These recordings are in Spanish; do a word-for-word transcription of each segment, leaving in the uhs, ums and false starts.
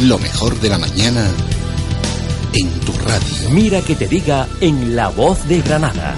Lo mejor de la mañana en tu radio. Mira que te diga en La Voz de Granada.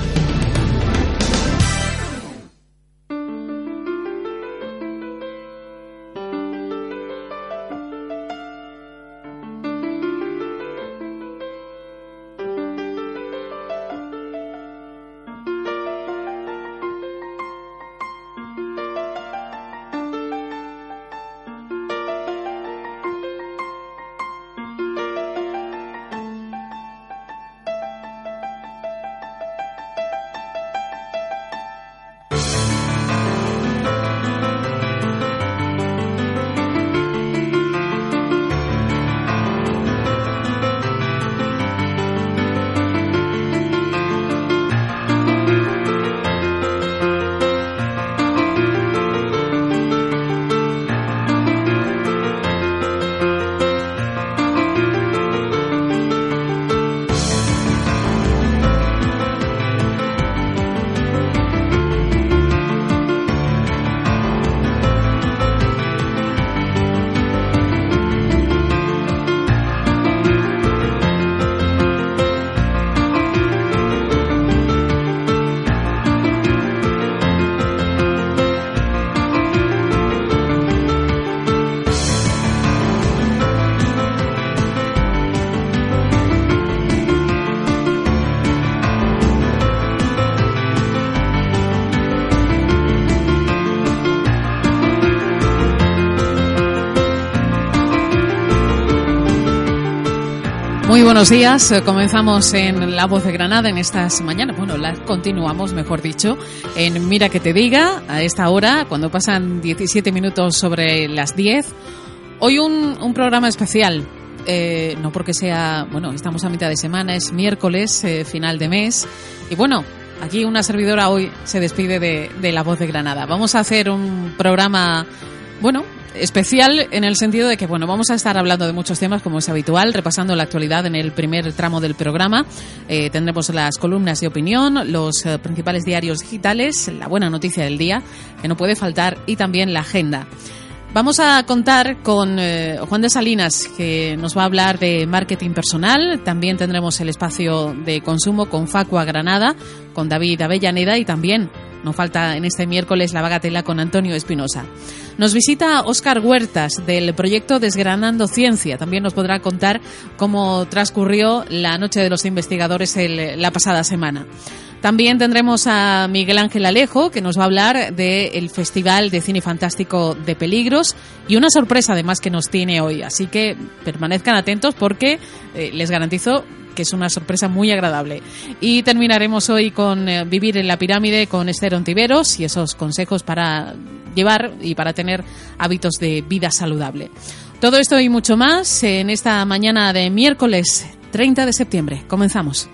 Muy buenos días, comenzamos en La Voz de Granada en estas mañanas, bueno, las continuamos, mejor dicho, en Mira que te diga, a esta hora, cuando pasan diecisiete minutos sobre las diez. Hoy un, un programa especial, eh, no porque sea, bueno, estamos a mitad de semana, es miércoles, eh, final de mes, y bueno, aquí una servidora hoy se despide de, de La Voz de Granada. Vamos a hacer un programa, bueno, especial en el sentido de que, bueno, vamos a estar hablando de muchos temas como es habitual, repasando la actualidad en el primer tramo del programa. Eh, tendremos las columnas de opinión, los eh, principales diarios digitales, la buena noticia del día, que no puede faltar, y también la agenda. Vamos a contar con eh, Juan de Salinas, que nos va a hablar de marketing personal. También tendremos el espacio de consumo con Facua Granada, con David Avellaneda, y también no falta en este miércoles la bagatela con Antonio Espinosa. Nos visita Óscar Huertas del proyecto Desgranando Ciencia. También nos podrá contar cómo transcurrió la Noche de los Investigadores el, la pasada semana. También tendremos a Miguel Ángel Alejo, que nos va a hablar del Festival de Cine Fantástico de Peligros, y una sorpresa además que nos tiene hoy. Así que permanezcan atentos porque eh, les garantizo que es una sorpresa muy agradable. Y terminaremos hoy con eh, Vivir en la Pirámide con Esther Ontiveros y esos consejos para llevar y para tener hábitos de vida saludable. Todo esto y mucho más en esta mañana de miércoles treinta de septiembre. Comenzamos.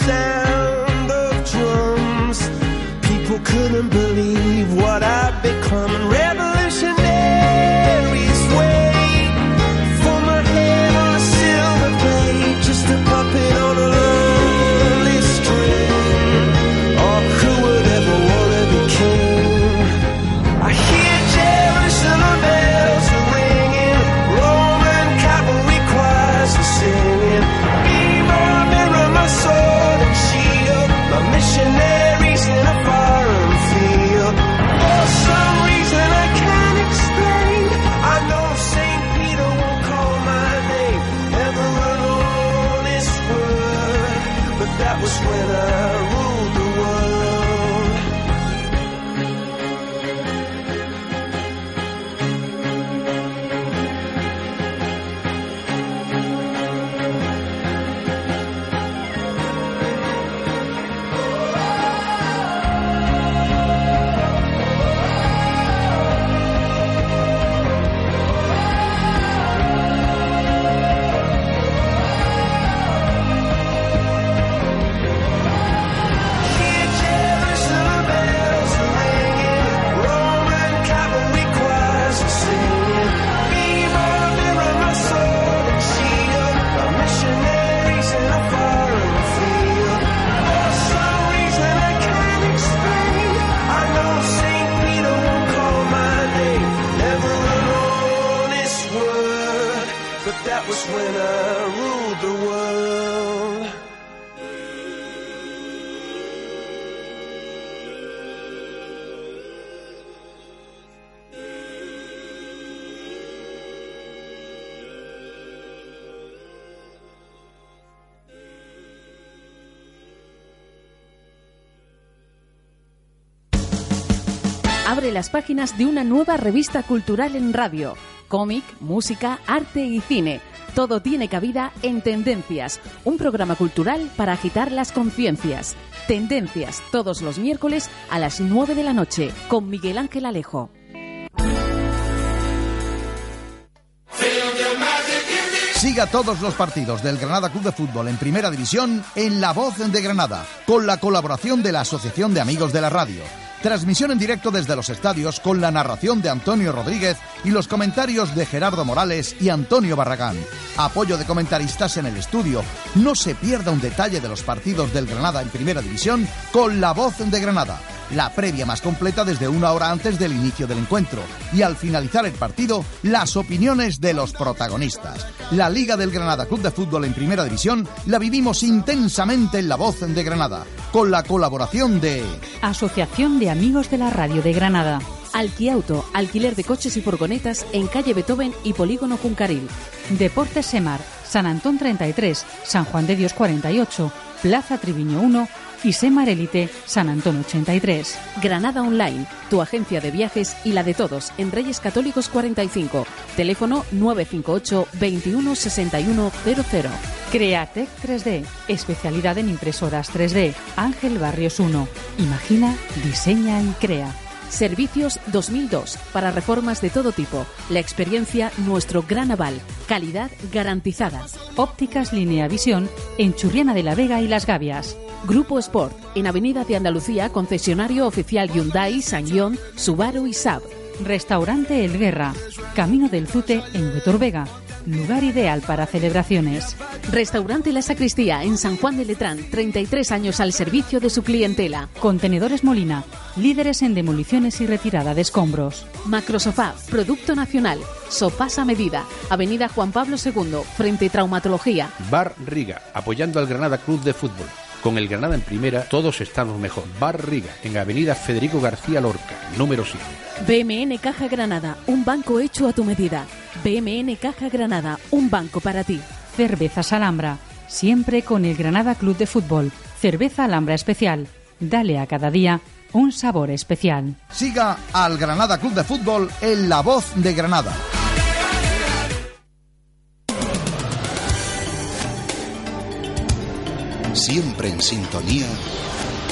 sound of drums. People couldn't believe what I'd become. Revolutionaries wait for my head on a silver plate, just a puppet on a lonely string. Oh, who would ever want to be king? I hear Jerusalem bells are ringing, Roman cavalry choirs are singing. Mirror, mirror, my sword and shield, my missionaries in a foreign field. For some reason I can't explain, I know Saint Peter won't call my name ever alone this word, but that was when I ruled the world. That was when I ruled the world. Abre las páginas de una nueva revista cultural en radio. Cómic, música, arte y cine. Todo tiene cabida en Tendencias, un programa cultural para agitar las conciencias. Tendencias, todos los miércoles a las nueve de la noche, con Miguel Ángel Alejo. Siga todos los partidos del Granada Club de Fútbol en Primera División en La Voz de Granada, con la colaboración de la Asociación de Amigos de la Radio. Transmisión en directo desde los estadios con la narración de Antonio Rodríguez y los comentarios de Gerardo Morales y Antonio Barragán. Apoyo de comentaristas en el estudio. No se pierda un detalle de los partidos del Granada en Primera División con La Voz de Granada. La previa más completa desde una hora antes del inicio del encuentro. Y al finalizar el partido, las opiniones de los protagonistas. La Liga del Granada Club de Fútbol en Primera División la vivimos intensamente en La Voz de Granada, con la colaboración de Asociación de Amigos de la Radio de Granada. Alquiauto, alquiler de coches y furgonetas en calle Beethoven y Polígono Juncaril. Deportes Semar, San Antón treinta y tres, San Juan de Dios cuarenta y ocho, Plaza Triviño uno y Semar Elite, San Antón ochenta y tres. Granada Online, tu agencia de viajes y la de todos, en Reyes Católicos cuarenta y cinco. Teléfono nueve cinco ocho, veintiuno sesenta y uno cero cero. Createc tres D, especialidad en impresoras tres D. Ángel Barrios uno. Imagina, diseña y crea. Servicios dos mil dos, para reformas de todo tipo. La experiencia, nuestro gran aval. Calidad garantizada. Ópticas Línea Visión, en Churriana de la Vega y Las Gavias. Grupo Sport, en Avenida de Andalucía, concesionario oficial Hyundai, Sangyong, Subaru y Saab. Restaurante El Guerra, Camino del Zute en Huetor Vega. Lugar ideal para celebraciones. Restaurante La Sacristía en San Juan de Letrán, treinta y tres años al servicio de su clientela. Contenedores Molina, líderes en demoliciones y retirada de escombros. Macrosofá, producto nacional. Sofás a medida, Avenida Juan Pablo segundo, frente Traumatología. Bar Riga, apoyando al Granada Club de Fútbol. Con el Granada en primera, todos estamos mejor. Bar Riga, en Avenida Federico García Lorca, número siete. B M N Caja Granada, un banco hecho a tu medida. B M N Caja Granada, un banco para ti. Cervezas Alhambra, siempre con el Granada Club de Fútbol. Cerveza Alhambra Especial. Dale a cada día un sabor especial. Siga al Granada Club de Fútbol en La Voz de Granada. Siempre en sintonía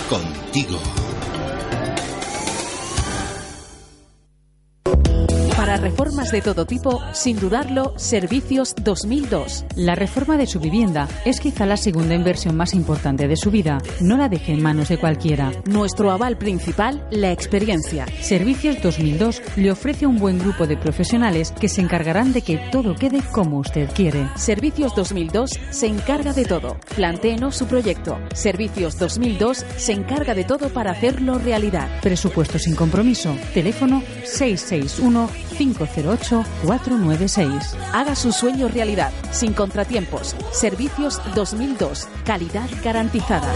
contigo. Para Para reformas de todo tipo, sin dudarlo, Servicios dos mil dos. La reforma de su vivienda es quizá la segunda inversión más importante de su vida. No la deje en manos de cualquiera. Nuestro aval principal, la experiencia. Servicios dos mil dos le ofrece un buen grupo de profesionales que se encargarán de que todo quede como usted quiere. Servicios dos mil dos se encarga de todo. Plantéenos su proyecto. Servicios dos mil dos se encarga de todo para hacerlo realidad. Presupuesto sin compromiso. Teléfono seis seis uno, cinco cero ocho, cuatro nueve seis. Haga su sueño realidad, sin contratiempos. Servicios dos mil dos. Calidad garantizada.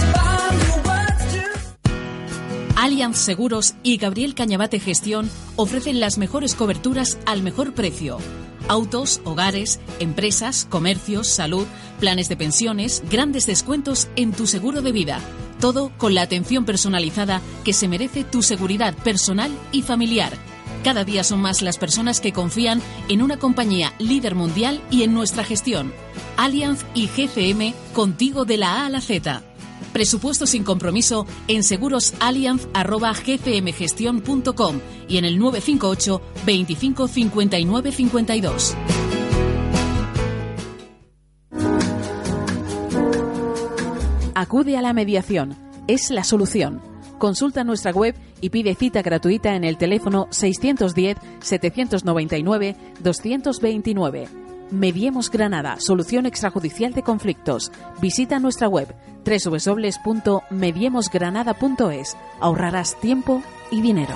Allianz Seguros y Gabriel Cañabate Gestión ofrecen las mejores coberturas al mejor precio. Autos, hogares, empresas, comercios, salud, planes de pensiones, grandes descuentos en tu seguro de vida. Todo con la atención personalizada que se merece tu seguridad personal y familiar. Cada día son más las personas que confían en una compañía líder mundial y en nuestra gestión. Allianz y G C M, contigo de la A a la Z. Presupuesto sin compromiso en segurosallianz arroba g c m gestión punto com y en el nueve cinco ocho, veinticinco, cincuenta y nueve, cincuenta y dos. Acude a la mediación. Es la solución. Consulta nuestra web y pide cita gratuita en el teléfono seiscientos diez, setecientos noventa y nueve, doscientos veintinueve. Mediemos Granada, solución extrajudicial de conflictos. Visita nuestra web doble u doble u doble u punto mediemos granada punto es. Ahorrarás tiempo y dinero.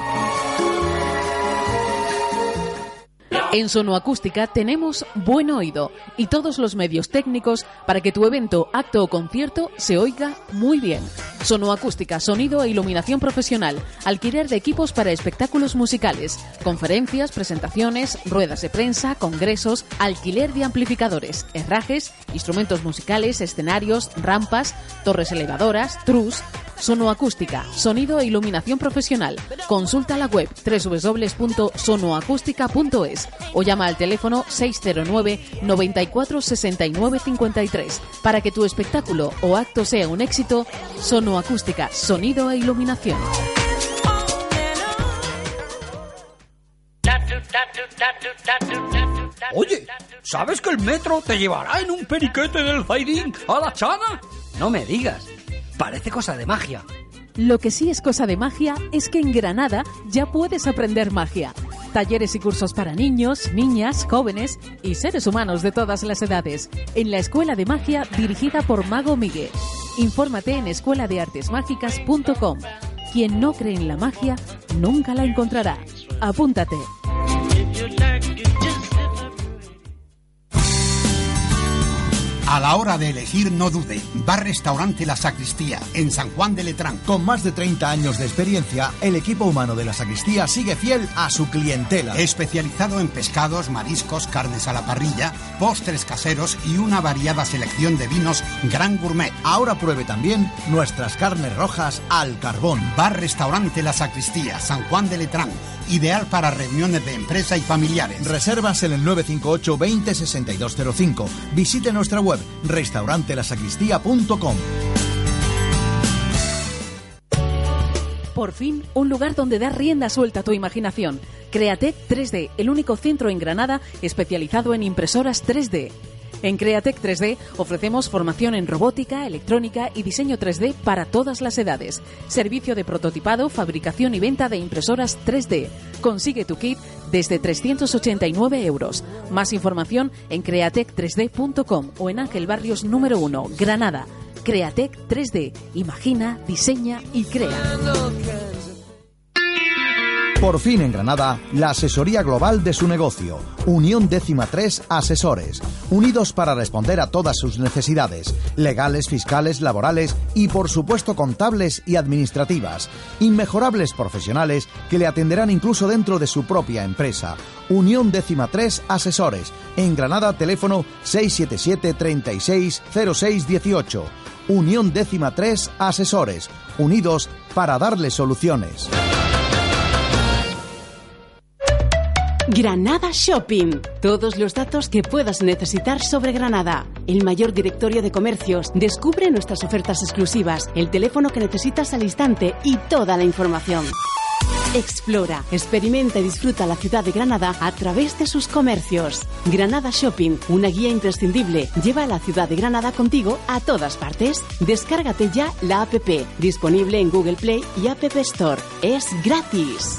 En Sonoacústica tenemos buen oído y todos los medios técnicos para que tu evento, acto o concierto se oiga muy bien. Sonoacústica, sonido e iluminación profesional, alquiler de equipos para espectáculos musicales, conferencias, presentaciones, ruedas de prensa, congresos, alquiler de amplificadores, herrajes, instrumentos musicales, escenarios, rampas, torres elevadoras, trus. Sonoacústica, sonido e iluminación profesional. Consulta la web doble u doble u doble u punto sonoacústica punto es o llama al teléfono seis cero nueve, noventa y cuatro, sesenta y nueve, cincuenta y tres. Para que tu espectáculo o acto sea un éxito, Sonoacústica, sonido e iluminación. Oye, ¿sabes que el metro te llevará en un periquete del Zaidín a la Chana? No me digas. Parece cosa de magia. Lo que sí es cosa de magia es que en Granada ya puedes aprender magia. Talleres y cursos para niños, niñas, jóvenes y seres humanos de todas las edades. En la Escuela de Magia dirigida por Mago Miguel. Infórmate en escuela de artes mágicas punto com. Quien no cree en la magia nunca la encontrará. Apúntate. A la hora de elegir, no dude. Bar-Restaurante La Sacristía, en San Juan de Letrán. Con más de treinta años de experiencia, el equipo humano de La Sacristía sigue fiel a su clientela. Especializado en pescados, mariscos, carnes a la parrilla, postres caseros y una variada selección de vinos Gran Gourmet. Ahora pruebe también nuestras carnes rojas al carbón. Bar-Restaurante La Sacristía, San Juan de Letrán. Ideal para reuniones de empresa y familiares. Reservas en el nueve cinco ocho, veinte, sesenta y dos cero cinco. Visite nuestra web restaurante la sacristía punto com. Por fin, un lugar donde dar rienda suelta a tu imaginación. Createc tres D, el único centro en Granada especializado en impresoras tres D. En Createc tres D ofrecemos formación en robótica, electrónica y diseño tres D para todas las edades. Servicio de prototipado, fabricación y venta de impresoras tres D. Consigue tu kit desde trescientos ochenta y nueve euros. Más información en createc tres d punto com o en Ángel Barrios número uno, Granada. Createc tres D. Imagina, diseña y crea. Por fin en Granada, la asesoría global de su negocio. Unión Décima tres Asesores. Unidos para responder a todas sus necesidades. Legales, fiscales, laborales y por supuesto contables y administrativas. Inmejorables profesionales que le atenderán incluso dentro de su propia empresa. Unión Décima tres Asesores. En Granada, teléfono seis siete siete, treinta y seis, cero seis dieciocho. Unión Décima tres Asesores. Unidos para darle soluciones. Granada Shopping. Todos los datos que puedas necesitar sobre Granada. El mayor directorio de comercios. Descubre nuestras ofertas exclusivas, el teléfono que necesitas al instante y toda la información. Explora, experimenta y disfruta la ciudad de Granada a través de sus comercios. Granada Shopping, una guía imprescindible. Lleva a la ciudad de Granada contigo a todas partes. Descárgate ya la app, disponible en Google Play y App Store. Es gratis.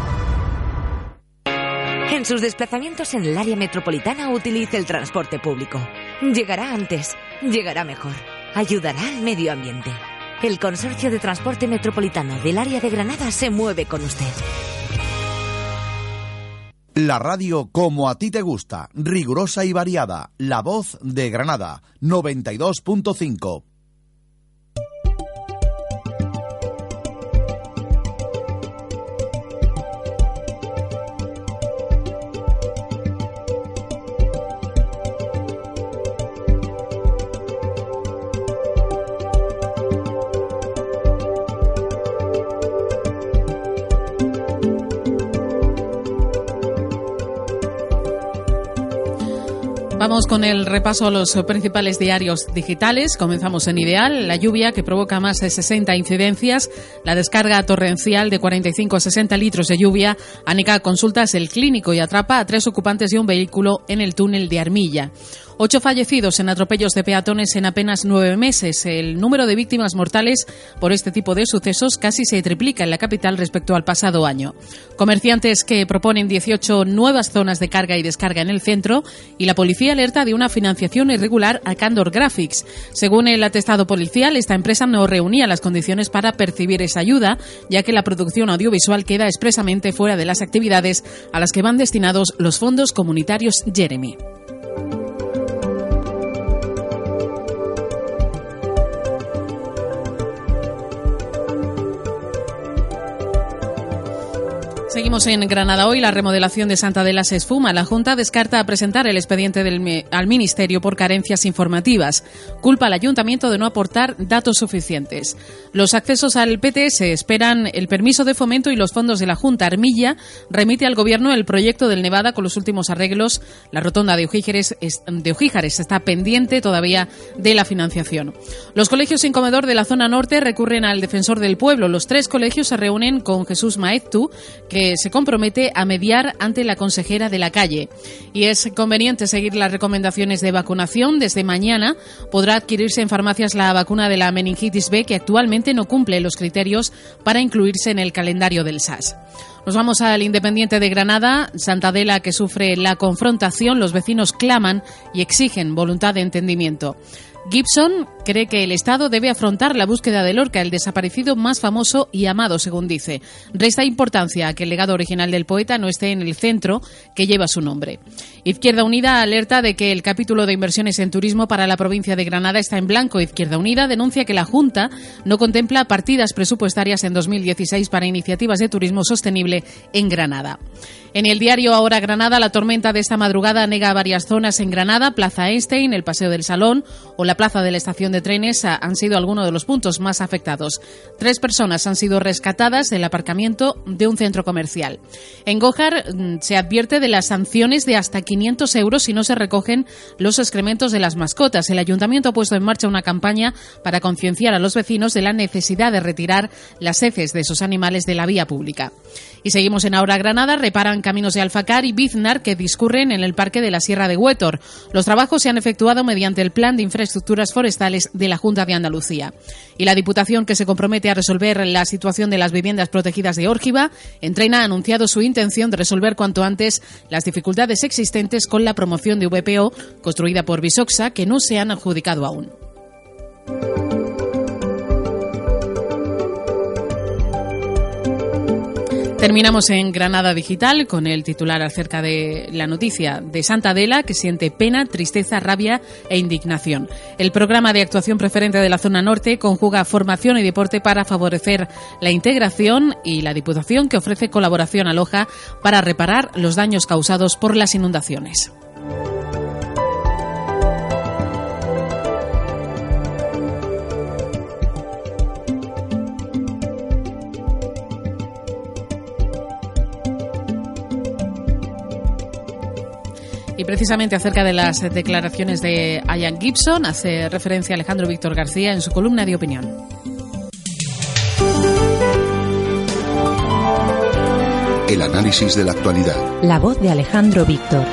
En sus desplazamientos en el área metropolitana utilice el transporte público. Llegará antes, llegará mejor, ayudará al medio ambiente. El Consorcio de Transporte Metropolitano del Área de Granada se mueve con usted. La radio como a ti te gusta, rigurosa y variada. La Voz de Granada, noventa y dos punto cinco. Vamos con el repaso a los principales diarios digitales. Comenzamos en Ideal. La lluvia, que provoca más de sesenta incidencias. La descarga torrencial de cuarenta y cinco a sesenta litros de lluvia aneca consultas El Clínico y atrapa a tres ocupantes de un vehículo en el túnel de Armilla. Ocho fallecidos en atropellos de peatones en apenas nueve meses. El número de víctimas mortales por este tipo de sucesos casi se triplica en la capital respecto al pasado año. Comerciantes que proponen dieciocho nuevas zonas de carga y descarga en el centro, y la policía alerta de una financiación irregular a Candor Graphics. Según el atestado policial, esta empresa no reunía las condiciones para percibir esa ayuda, ya que la producción audiovisual queda expresamente fuera de las actividades a las que van destinados los fondos comunitarios Jeremy. Seguimos en Granada Hoy. La remodelación de Santa Adela se esfuma. La Junta descarta presentar el expediente del, al Ministerio por carencias informativas. Culpa al Ayuntamiento de no aportar datos suficientes. Los accesos al P T S esperan el permiso de fomento y los fondos de la Junta. Armilla remite al Gobierno el proyecto del Nevada con los últimos arreglos. La rotonda de Ojíjares, de Ojíjares está pendiente todavía de la financiación. Los colegios sin comedor de la zona norte recurren al Defensor del Pueblo. Los tres colegios se reúnen con Jesús Maeztu, que se compromete a mediar ante la consejera de la calle. Y es conveniente seguir las recomendaciones de vacunación. Desde mañana podrá adquirirse en farmacias la vacuna de la meningitis B, que actualmente no cumple los criterios para incluirse en el calendario del S A S. Nos vamos al Independiente de Granada. Santa Adela, que sufre la confrontación. Los vecinos claman y exigen voluntad de entendimiento. Gibson cree que el Estado debe afrontar la búsqueda de Lorca, el desaparecido más famoso y amado, según dice. Resta importancia a que el legado original del poeta no esté en el centro que lleva su nombre. Izquierda Unida alerta de que el capítulo de inversiones en turismo para la provincia de Granada está en blanco. Izquierda Unida denuncia que la Junta no contempla partidas presupuestarias en dos mil dieciséis para iniciativas de turismo sostenible en Granada. En el diario Ahora Granada, la tormenta de esta madrugada anega varias zonas en Granada. Plaza Einstein, el Paseo del Salón o la plaza de la estación de trenes han sido algunos de los puntos más afectados. Tres personas han sido rescatadas del aparcamiento de un centro comercial. En Gójar se advierte de las sanciones de hasta quinientos euros si no se recogen los excrementos de las mascotas. El ayuntamiento ha puesto en marcha una campaña para concienciar a los vecinos de la necesidad de retirar las heces de esos animales de la vía pública. Y seguimos en Ahora Granada. Reparan caminos de Alfacar y Biznar que discurren en el Parque de la Sierra de Huétor. Los trabajos se han efectuado mediante el Plan de Infraestructuras Forestales de la Junta de Andalucía. Y la Diputación, que se compromete a resolver la situación de las viviendas protegidas de Órgiva, Entrena ha anunciado su intención de resolver cuanto antes las dificultades existentes con la promoción de V P O construida por Visoxa, que no se han adjudicado aún. Terminamos en Granada Digital con el titular acerca de la noticia de Santa Adela, que siente pena, tristeza, rabia e indignación. El programa de actuación preferente de la zona norte conjuga formación y deporte para favorecer la integración, y la Diputación, que ofrece colaboración a Loja para reparar los daños causados por las inundaciones. Y precisamente acerca de las declaraciones de Ian Gibson hace referencia a Alejandro Víctor García en su columna de opinión. El análisis de la actualidad. La voz de Alejandro Víctor.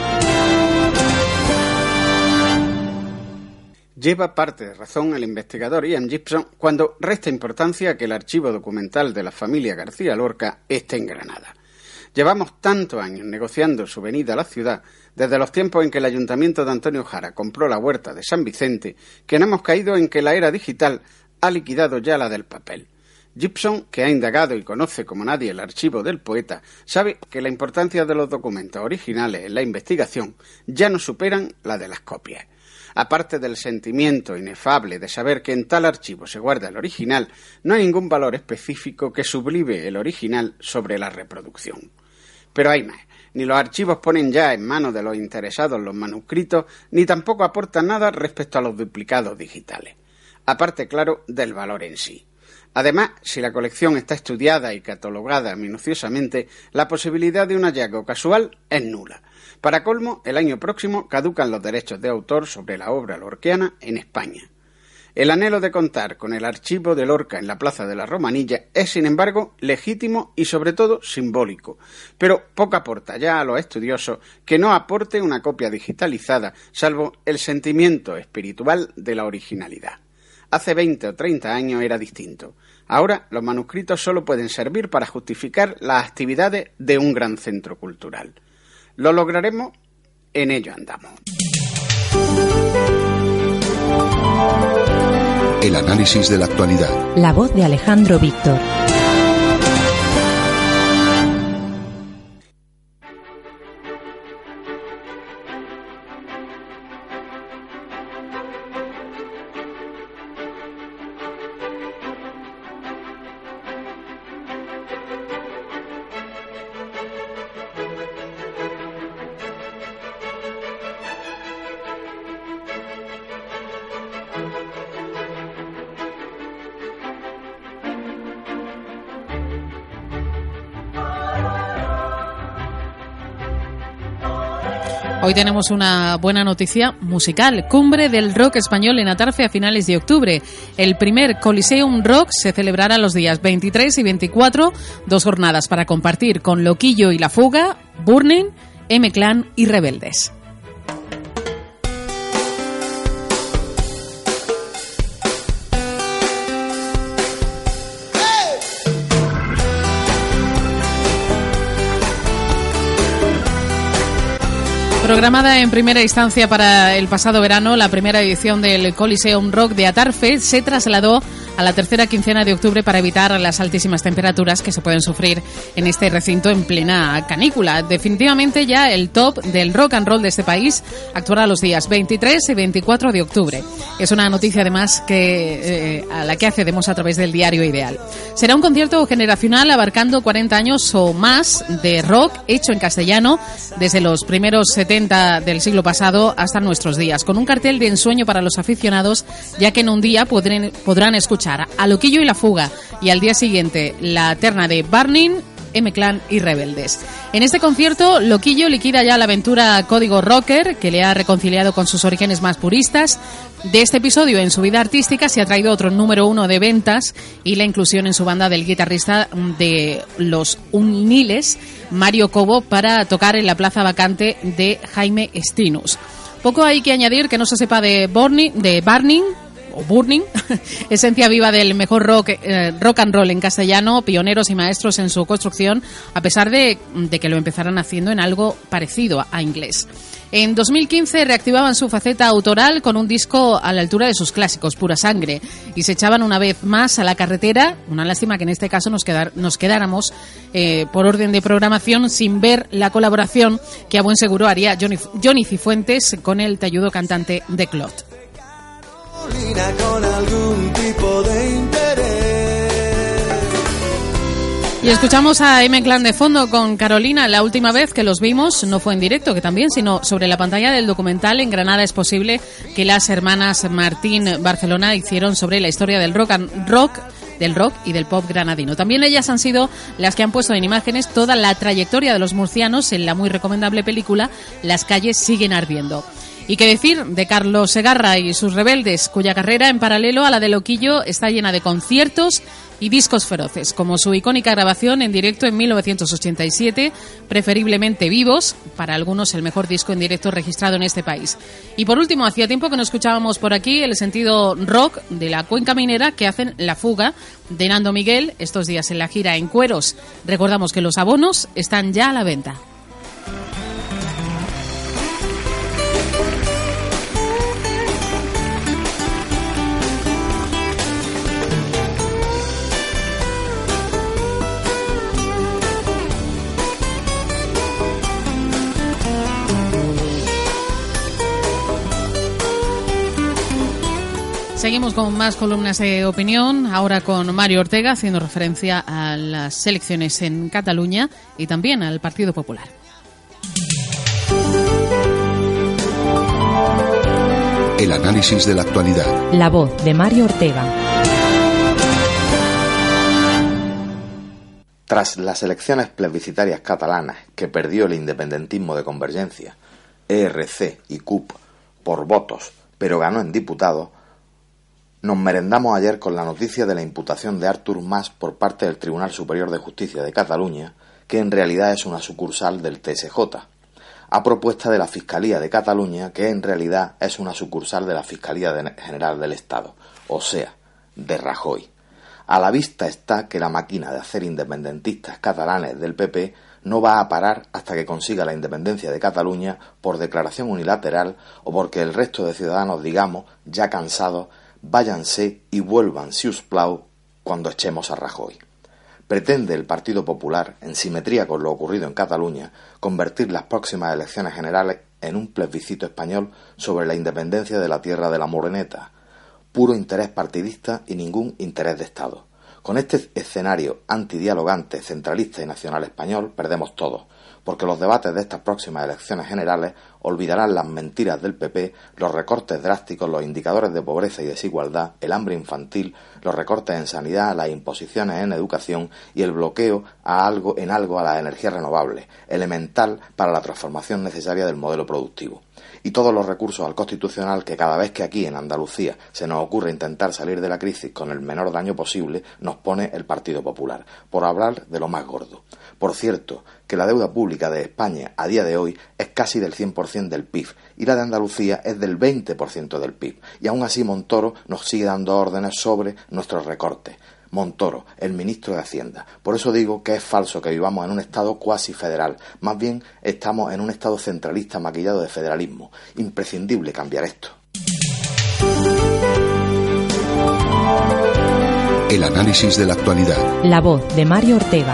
Lleva parte de razón el investigador Ian Gibson cuando resta importancia a que el archivo documental de la familia García Lorca esté en Granada. Llevamos tantos años negociando su venida a la ciudad, desde los tiempos en que el ayuntamiento de Antonio Jara compró la huerta de San Vicente, que no hemos caído en que la era digital ha liquidado ya la del papel. Gibson, que ha indagado y conoce como nadie el archivo del poeta, sabe que la importancia de los documentos originales en la investigación ya no superan la de las copias. Aparte del sentimiento inefable de saber que en tal archivo se guarda el original, no hay ningún valor específico que sublive el original sobre la reproducción. Pero hay más. Ni los archivos ponen ya en manos de los interesados los manuscritos, ni tampoco aportan nada respecto a los duplicados digitales. Aparte, claro, del valor en sí. Además, si la colección está estudiada y catalogada minuciosamente, la posibilidad de un hallazgo casual es nula. Para colmo, el año próximo caducan los derechos de autor sobre la obra lorquiana en España. El anhelo de contar con el archivo de Lorca en la Plaza de la Romanilla es, sin embargo, legítimo y sobre todo simbólico, pero poco aporta ya a los estudiosos que no aporte una copia digitalizada, salvo el sentimiento espiritual de la originalidad. Hace veinte o treinta años era distinto. Ahora los manuscritos solo pueden servir para justificar las actividades de un gran centro cultural. ¿Lo lograremos? En ello andamos. El análisis de la actualidad. La voz de Alejandro Víctor. Hoy tenemos una buena noticia musical. Cumbre del rock español en Atarfe a finales de octubre. El primer Coliseum Rock se celebrará los días veintitrés y veinticuatro, dos jornadas para compartir con Loquillo y La Fuga, Burning, M-Clan y Rebeldes. Programada en primera instancia para el pasado verano, la primera edición del Coliseum Rock de Atarfe se trasladó a la tercera quincena de octubre para evitar las altísimas temperaturas que se pueden sufrir en este recinto en plena canícula. Definitivamente ya el top del rock and roll de este país actuará los días veintitrés y veinticuatro de octubre. Es una noticia además que eh, a la que accedemos a través del diario Ideal. Será un concierto generacional abarcando cuarenta años o más de rock hecho en castellano desde los primeros setenta del siglo pasado hasta nuestros días, con un cartel de ensueño para los aficionados, ya que en un día podrán, podrán escuchar a Loquillo y La Fuga y al día siguiente la terna de Burning, M-Clan y Rebeldes. En este concierto, Loquillo liquida ya la aventura Código Rocker, que le ha reconciliado con sus orígenes más puristas. De este episodio en su vida artística se ha traído otro número uno de ventas y la inclusión en su banda del guitarrista de Los Uniles, Mario Cobo, para tocar en la plaza vacante de Jaime Stinus. Poco hay que añadir que no se sepa de Burning, de Burning o Burning, esencia viva del mejor rock, eh, rock and roll en castellano, pioneros y maestros en su construcción, a pesar de, de que lo empezaran haciendo en algo parecido a, a inglés. En dos mil quince reactivaban su faceta autoral con un disco a la altura de sus clásicos, Pura Sangre, y se echaban una vez más a la carretera. Una lástima que en este caso nos, quedar, nos quedáramos eh, por orden de programación sin ver la colaboración que a buen seguro haría Johnny, Johnny Cifuentes con el talludo cantante de Clot. Con algún tipo de interés. Y escuchamos a M-Clan de fondo con Carolina. La última vez que los vimos no fue en directo, que también, sino sobre la pantalla del documental En Granada es posible, que las hermanas Martín Barcelona hicieron sobre la historia del rock and rock del rock y del pop granadino. También ellas han sido las que han puesto en imágenes toda la trayectoria de los murcianos en la muy recomendable película Las calles siguen ardiendo. Y qué decir de Carlos Segarra y sus Rebeldes, cuya carrera en paralelo a la de Loquillo está llena de conciertos y discos feroces, como su icónica grabación en directo en mil novecientos ochenta y siete, Preferiblemente Vivos, para algunos el mejor disco en directo registrado en este país. Y por último, hacía tiempo que no escuchábamos por aquí el sentido rock de la Cuenca Minera, que hacen La Fuga de Nando Miguel estos días en la gira en Cueros. Recordamos que los abonos están ya a la venta. Seguimos con más columnas de opinión, ahora con Mario Ortega, haciendo referencia a las elecciones en Cataluña y también al Partido Popular. El análisis de la actualidad. La voz de Mario Ortega. Tras las elecciones plebiscitarias catalanas que perdió el independentismo de Convergencia, E R C y C U P por votos, pero ganó en diputados, nos merendamos ayer con la noticia de la imputación de Artur Mas por parte del Tribunal Superior de Justicia de Cataluña, que en realidad es una sucursal del T S J, a propuesta de la Fiscalía de Cataluña, que en realidad es una sucursal de la Fiscalía General del Estado, o sea, de Rajoy. A la vista está que la máquina de hacer independentistas catalanes del P P no va a parar hasta que consiga la independencia de Cataluña por declaración unilateral o porque el resto de ciudadanos digamos, ya cansados, váyanse y vuelvan, si us plau, cuando echemos a Rajoy. Pretende el Partido Popular, en simetría con lo ocurrido en Cataluña, convertir las próximas elecciones generales en un plebiscito español sobre la independencia de la tierra de la Moreneta. Puro interés partidista y ningún interés de Estado. Con este escenario antidialogante, centralista y nacional español, perdemos todos, porque los debates de estas próximas elecciones generales olvidarán las mentiras del P P, los recortes drásticos, los indicadores de pobreza y desigualdad, el hambre infantil, los recortes en sanidad, las imposiciones en educación y el bloqueo a algo, en algo a las energías renovables, elemental para la transformación necesaria del modelo productivo. Y todos los recursos al Constitucional que cada vez que aquí en Andalucía se nos ocurre intentar salir de la crisis con el menor daño posible, nos pone el Partido Popular, por hablar de lo más gordo. Por cierto, que la deuda pública de España a día de hoy es casi del cien por ciento del P I B y la de Andalucía es del veinte por ciento del P I B. Y aún así Montoro nos sigue dando órdenes sobre nuestros recortes. Montoro, el ministro de Hacienda. Por eso digo que es falso que vivamos en un Estado cuasi federal. Más bien estamos en un Estado centralista maquillado de federalismo. Imprescindible cambiar esto. El análisis de la actualidad. La voz de Mario Ortega.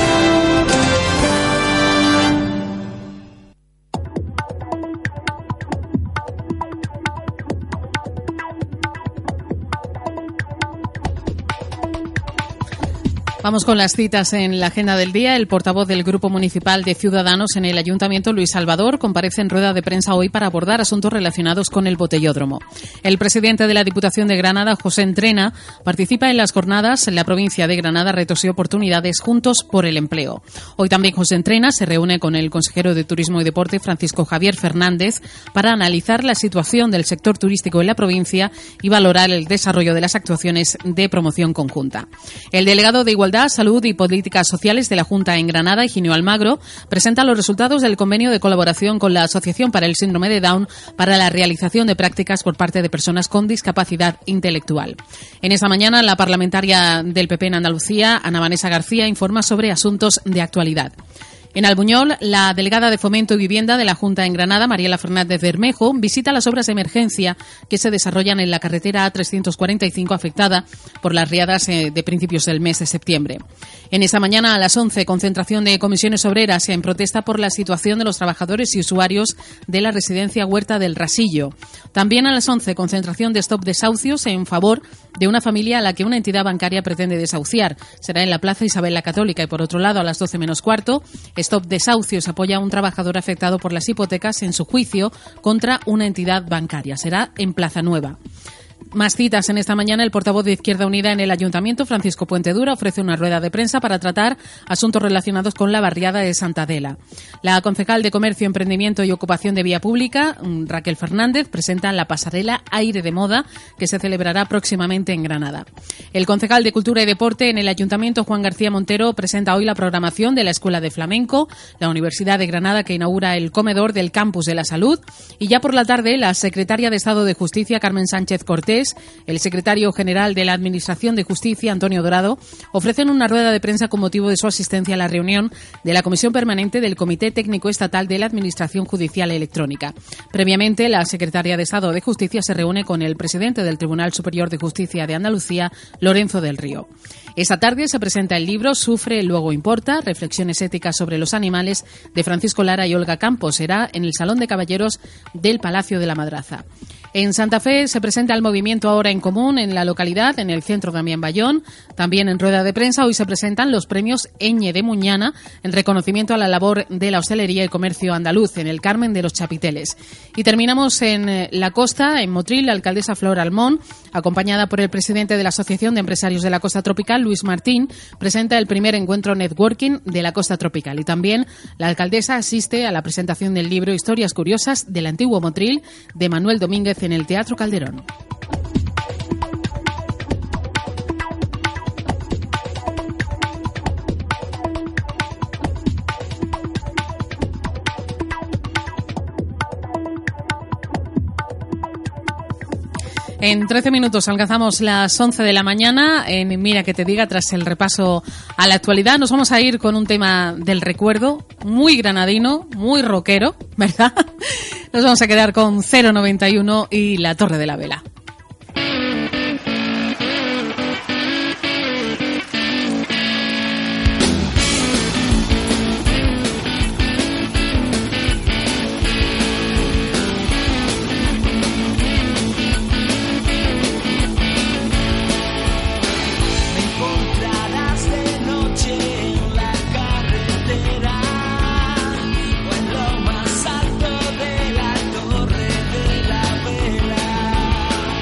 Vamos con las citas en la agenda del día. El portavoz del Grupo Municipal de Ciudadanos en el Ayuntamiento, Luis Salvador, comparece en rueda de prensa hoy para abordar asuntos relacionados con el botellódromo. El presidente de la Diputación de Granada, José Entrena, participa en las jornadas en la provincia de Granada, Retos y Oportunidades Juntos por el Empleo. Hoy también José Entrena se reúne con el consejero de Turismo y Deporte, Francisco Javier Fernández, para analizar la situación del sector turístico en la provincia y valorar el desarrollo de las actuaciones de promoción conjunta. El delegado de Igualdad, Salud y Políticas Sociales de la Junta en Granada, Higinio Almagro, presenta los resultados del convenio de colaboración con la Asociación para el Síndrome de Down para la realización de prácticas por parte de personas con discapacidad intelectual. En esta mañana, la parlamentaria del P P en Andalucía, Ana Vanessa García, informa sobre asuntos de actualidad. En Albuñol, la delegada de Fomento y Vivienda de la Junta en Granada, Mariela Fernández Bermejo, visita las obras de emergencia que se desarrollan en la carretera A trescientos cuarenta y cinco afectada por las riadas de principios del mes de septiembre. En esta mañana, a las once, concentración de comisiones obreras en protesta por la situación de los trabajadores y usuarios de la residencia Huerta del Rasillo. También a las once, concentración de stop desahucios en favor de una familia a la que una entidad bancaria pretende desahuciar. Será en la Plaza Isabel la Católica. Y por otro lado, a las doce menos cuarto, Stop Desahucios apoya a un trabajador afectado por las hipotecas en su juicio contra una entidad bancaria. Será en Plaza Nueva. Más citas en esta mañana. El portavoz de Izquierda Unida en el Ayuntamiento, Francisco Puentedura, ofrece una rueda de prensa para tratar asuntos relacionados con la barriada de Santa Adela. La concejal de Comercio, Emprendimiento y Ocupación de Vía Pública, Raquel Fernández, presenta la pasarela Aire de Moda, que se celebrará próximamente en Granada. El concejal de Cultura y Deporte en el Ayuntamiento, Juan García Montero, presenta hoy la programación de la Escuela de Flamenco, la Universidad de Granada, que inaugura el comedor del Campus de la Salud, y ya por la tarde la secretaria de Estado de Justicia, Carmen Sánchez Cortés, el secretario general de la Administración de Justicia, Antonio Dorado, ofrecen una rueda de prensa con motivo de su asistencia a la reunión de la Comisión Permanente del Comité Técnico Estatal de la Administración Judicial Electrónica. Previamente, la secretaria de Estado de Justicia se reúne con el presidente del Tribunal Superior de Justicia de Andalucía, Lorenzo del Río. Esta tarde se presenta el libro Sufre, luego importa, reflexiones éticas sobre los animales, de Francisco Lara y Olga Campos. Será en el Salón de Caballeros del Palacio de la Madraza. En Santa Fe se presenta el movimiento Ahora en Común en la localidad, en el Centro Damián Bayón. También en rueda de prensa hoy se presentan los premios Eñe de Muñana en reconocimiento a la labor de la hostelería y comercio andaluz en el Carmen de los Chapiteles. Y terminamos en la costa, en Motril. La alcaldesa Flor Almón, acompañada por el presidente de la Asociación de Empresarios de la Costa Tropical, Luis Martín, presenta el primer encuentro networking de la Costa Tropical. Y también la alcaldesa asiste a la presentación del libro Historias Curiosas del Antiguo Motril, de Manuel Domínguez, en el Teatro Calderón. En trece minutos alcanzamos las once de la mañana en Mira que te diga. Tras el repaso a la actualidad, nos vamos a ir con un tema del recuerdo muy granadino, muy rockero, ¿verdad? Nos vamos a quedar con cero noventa y uno y La Torre de la Vela. Más alto de la Torre de la Vela.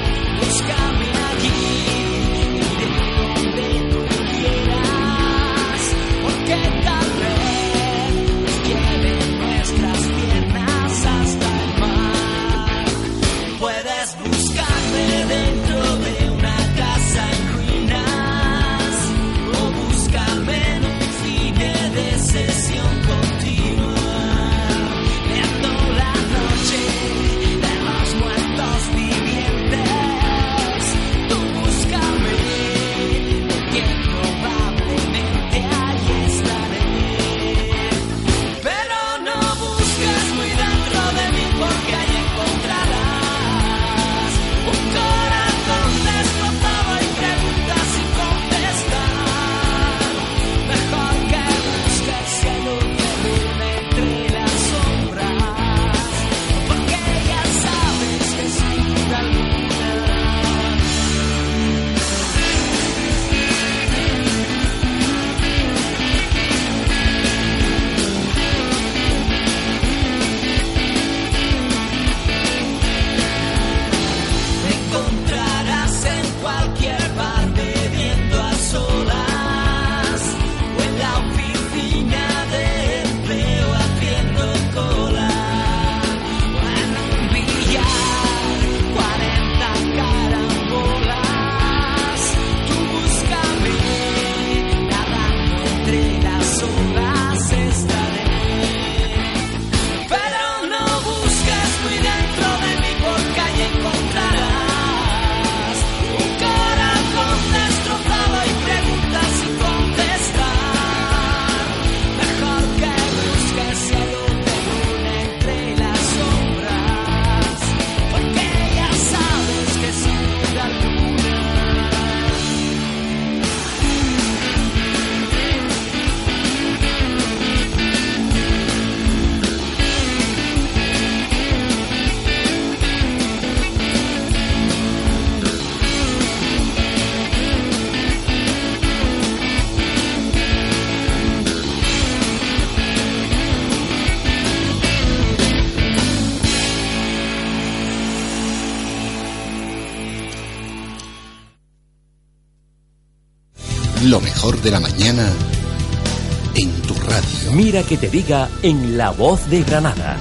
Lo mejor de la mañana en tu radio. Mira que te diga en La Voz de Granada.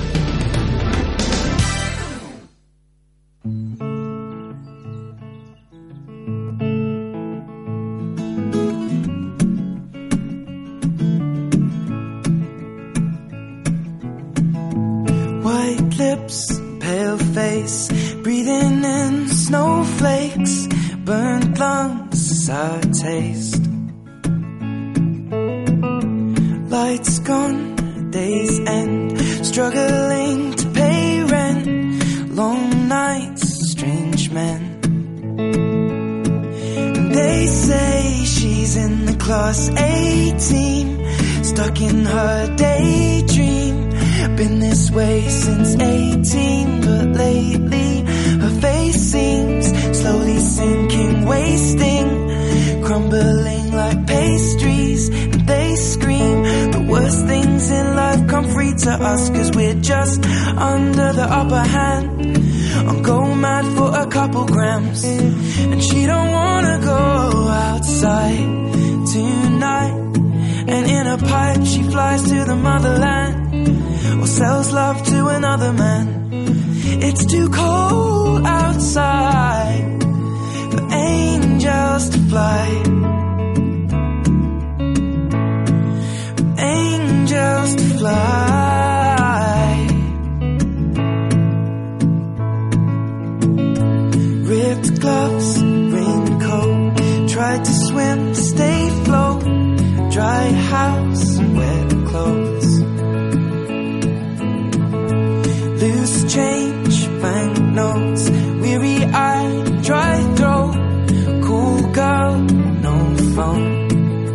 White lips, pale face, breathing in snowflakes, burnt lungs, sour taste. Lights gone, days end, struggling to pay rent, long nights, strange men. And they say she's in the class A team, stuck in her daydream. Been this way since eighteen, but lately her face seems slowly sinking, wasting, crumbling like pastries. And they scream the worst things in life come free to us, cause we're just under the upper hand. I'll go mad for a couple grams, and she don't wanna go outside tonight. And in a pipe she flies to the motherland, or sells love to another man. It's too cold outside for angels to fly, for angels to fly. Ripped gloves, raincoat, tried to swim, stay afloat, dry house, wet clothes. Loose change, banknotes, weary-eyed, dry throat, cool girl, no phone.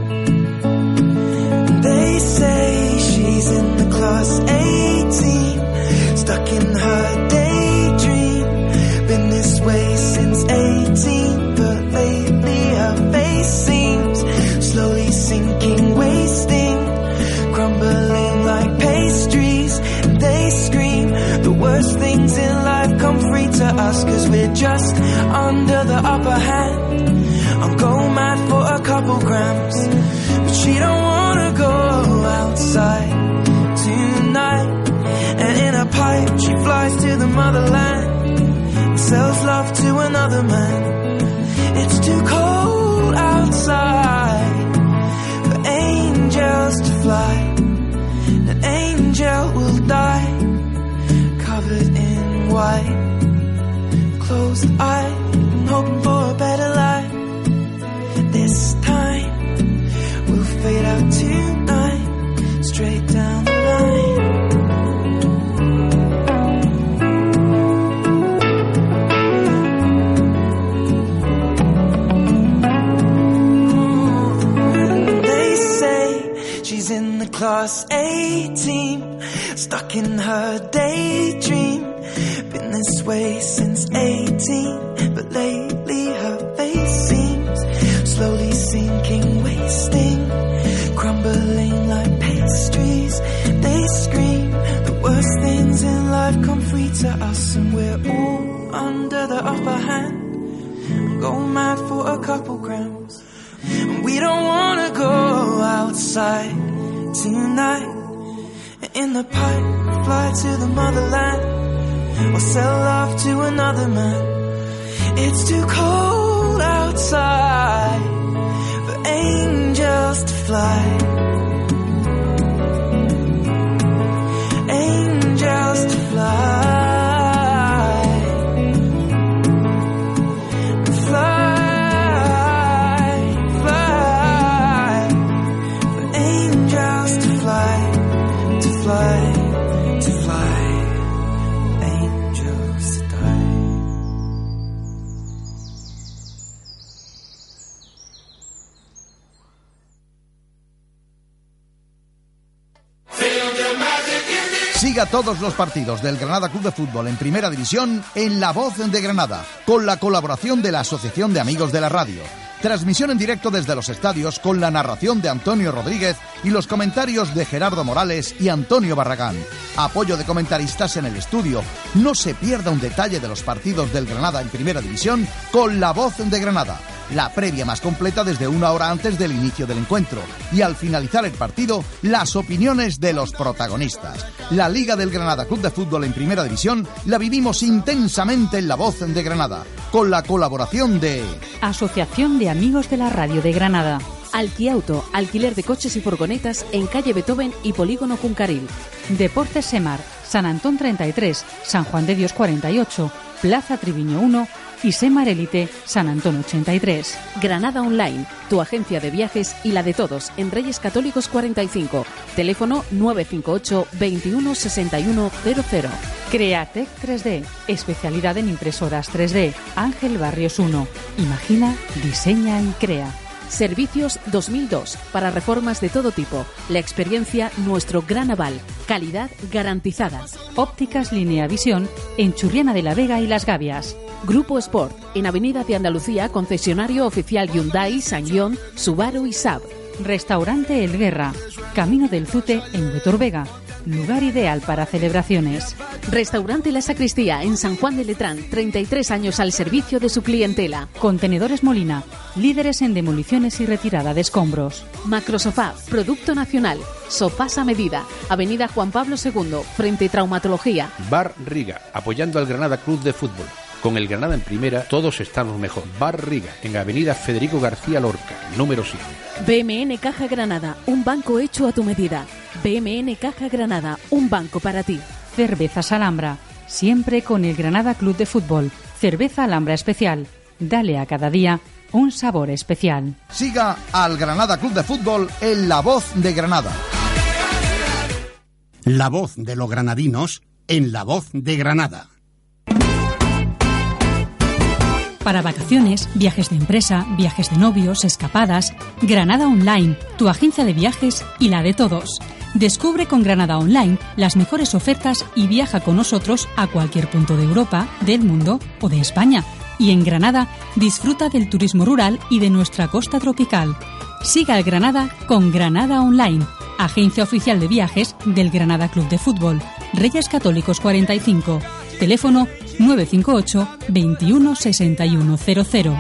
They say she's in the class A team, stuck in her daydream. Been this way since eighteen, but lately her face seems slowly sinking, wasting, crumbling like pastries. And they scream the worst things in life come free to us, cause we're just under the upper hand. I'll go mad for a couple grams, but she don't wanna go outside tonight. And in a pipe she flies to the motherland, and sells love to another man. It's too cold outside for angels to fly. An angel will die, covered in white, closed eye, hoping for a better life. This time we'll fade out tonight, straight down the line. They say she's in the class A team, stuck in her daydream. Been this way since eighteen, but lately her face seems slowly sinking, wasting, crumbling like pastries. They scream the worst things in life come free to us, and we're all under the upper hand. Go mad for a couple grams, and we don't wanna go outside tonight. In the pipe, fly to the motherland, or sell love to another man. It's too cold outside for angels to fly, angels to fly. Siga todos los partidos del Granada Club de Fútbol en Primera División en La Voz de Granada, con la colaboración de la Asociación de Amigos de la Radio. Transmisión en directo desde los estadios con la narración de Antonio Rodríguez y los comentarios de Gerardo Morales y Antonio Barragán. Apoyo de comentaristas en el estudio. No se pierda un detalle de los partidos del Granada en Primera División con La Voz de Granada. la previa más completa desde una hora antes del inicio del encuentro. Y al finalizar el partido, las opiniones de los protagonistas. La Liga del Granada Club de Fútbol en Primera División la vivimos intensamente en La Voz de Granada, con la colaboración de Asociación de Amigos de la Radio de Granada. Alquiauto, alquiler de coches y furgonetas en calle Beethoven y Polígono Cuncaril. Deportes Semar, San Antón treinta y tres, San Juan de Dios cuarenta y ocho, Plaza Triviño uno y Semar Elite, San Antón ochenta y tres. Granada Online, tu agencia de viajes y la de todos, en Reyes Católicos cuarenta y cinco. Teléfono nueve cinco ocho, veintiuno sesenta y uno cero cero. Createc tres D, especialidad en impresoras tres D. Ángel Barrios uno. Imagina, diseña y crea. Servicios dos mil dos, para reformas de todo tipo. La experiencia, nuestro gran aval. Calidad garantizada. Ópticas Línea Visión, en Churriana de la Vega y Las Gavias. Grupo Sport, en Avenida de Andalucía, concesionario oficial Hyundai, Sangyong, Subaru y Saab. Restaurante El Guerra, Camino del Zute en Huetor Vega. Lugar ideal para celebraciones. Restaurante La Sacristía en San Juan de Letrán, treinta y tres años al servicio de su clientela. Contenedores Molina, líderes en demoliciones y retirada de escombros. Macrosofá, producto nacional. Sofás a medida, Avenida Juan Pablo segundo, frente Traumatología. Bar Riga, apoyando al Granada Club de Fútbol. Con el Granada en primera, todos estamos mejor. Bar Riga, en Avenida Federico García Lorca, número siete. B M N Caja Granada, un banco hecho a tu medida. B M N Caja Granada, un banco para ti. Cervezas Alhambra, siempre con el Granada Club de Fútbol. Cerveza Alhambra Especial. Dale a cada día un sabor especial. Siga al Granada Club de Fútbol en La Voz de Granada. La voz de los granadinos en La Voz de Granada. Para vacaciones, viajes de empresa, viajes de novios, escapadas, Granada Online, tu agencia de viajes y la de todos. Descubre con Granada Online las mejores ofertas y viaja con nosotros a cualquier punto de Europa, del mundo o de España. Y en Granada, disfruta del turismo rural y de nuestra costa tropical. Siga al Granada con Granada Online, agencia oficial de viajes del Granada Club de Fútbol. Reyes Católicos cuarenta y cinco. Teléfono nueve cinco ocho, veintiuno sesenta y uno cero cero.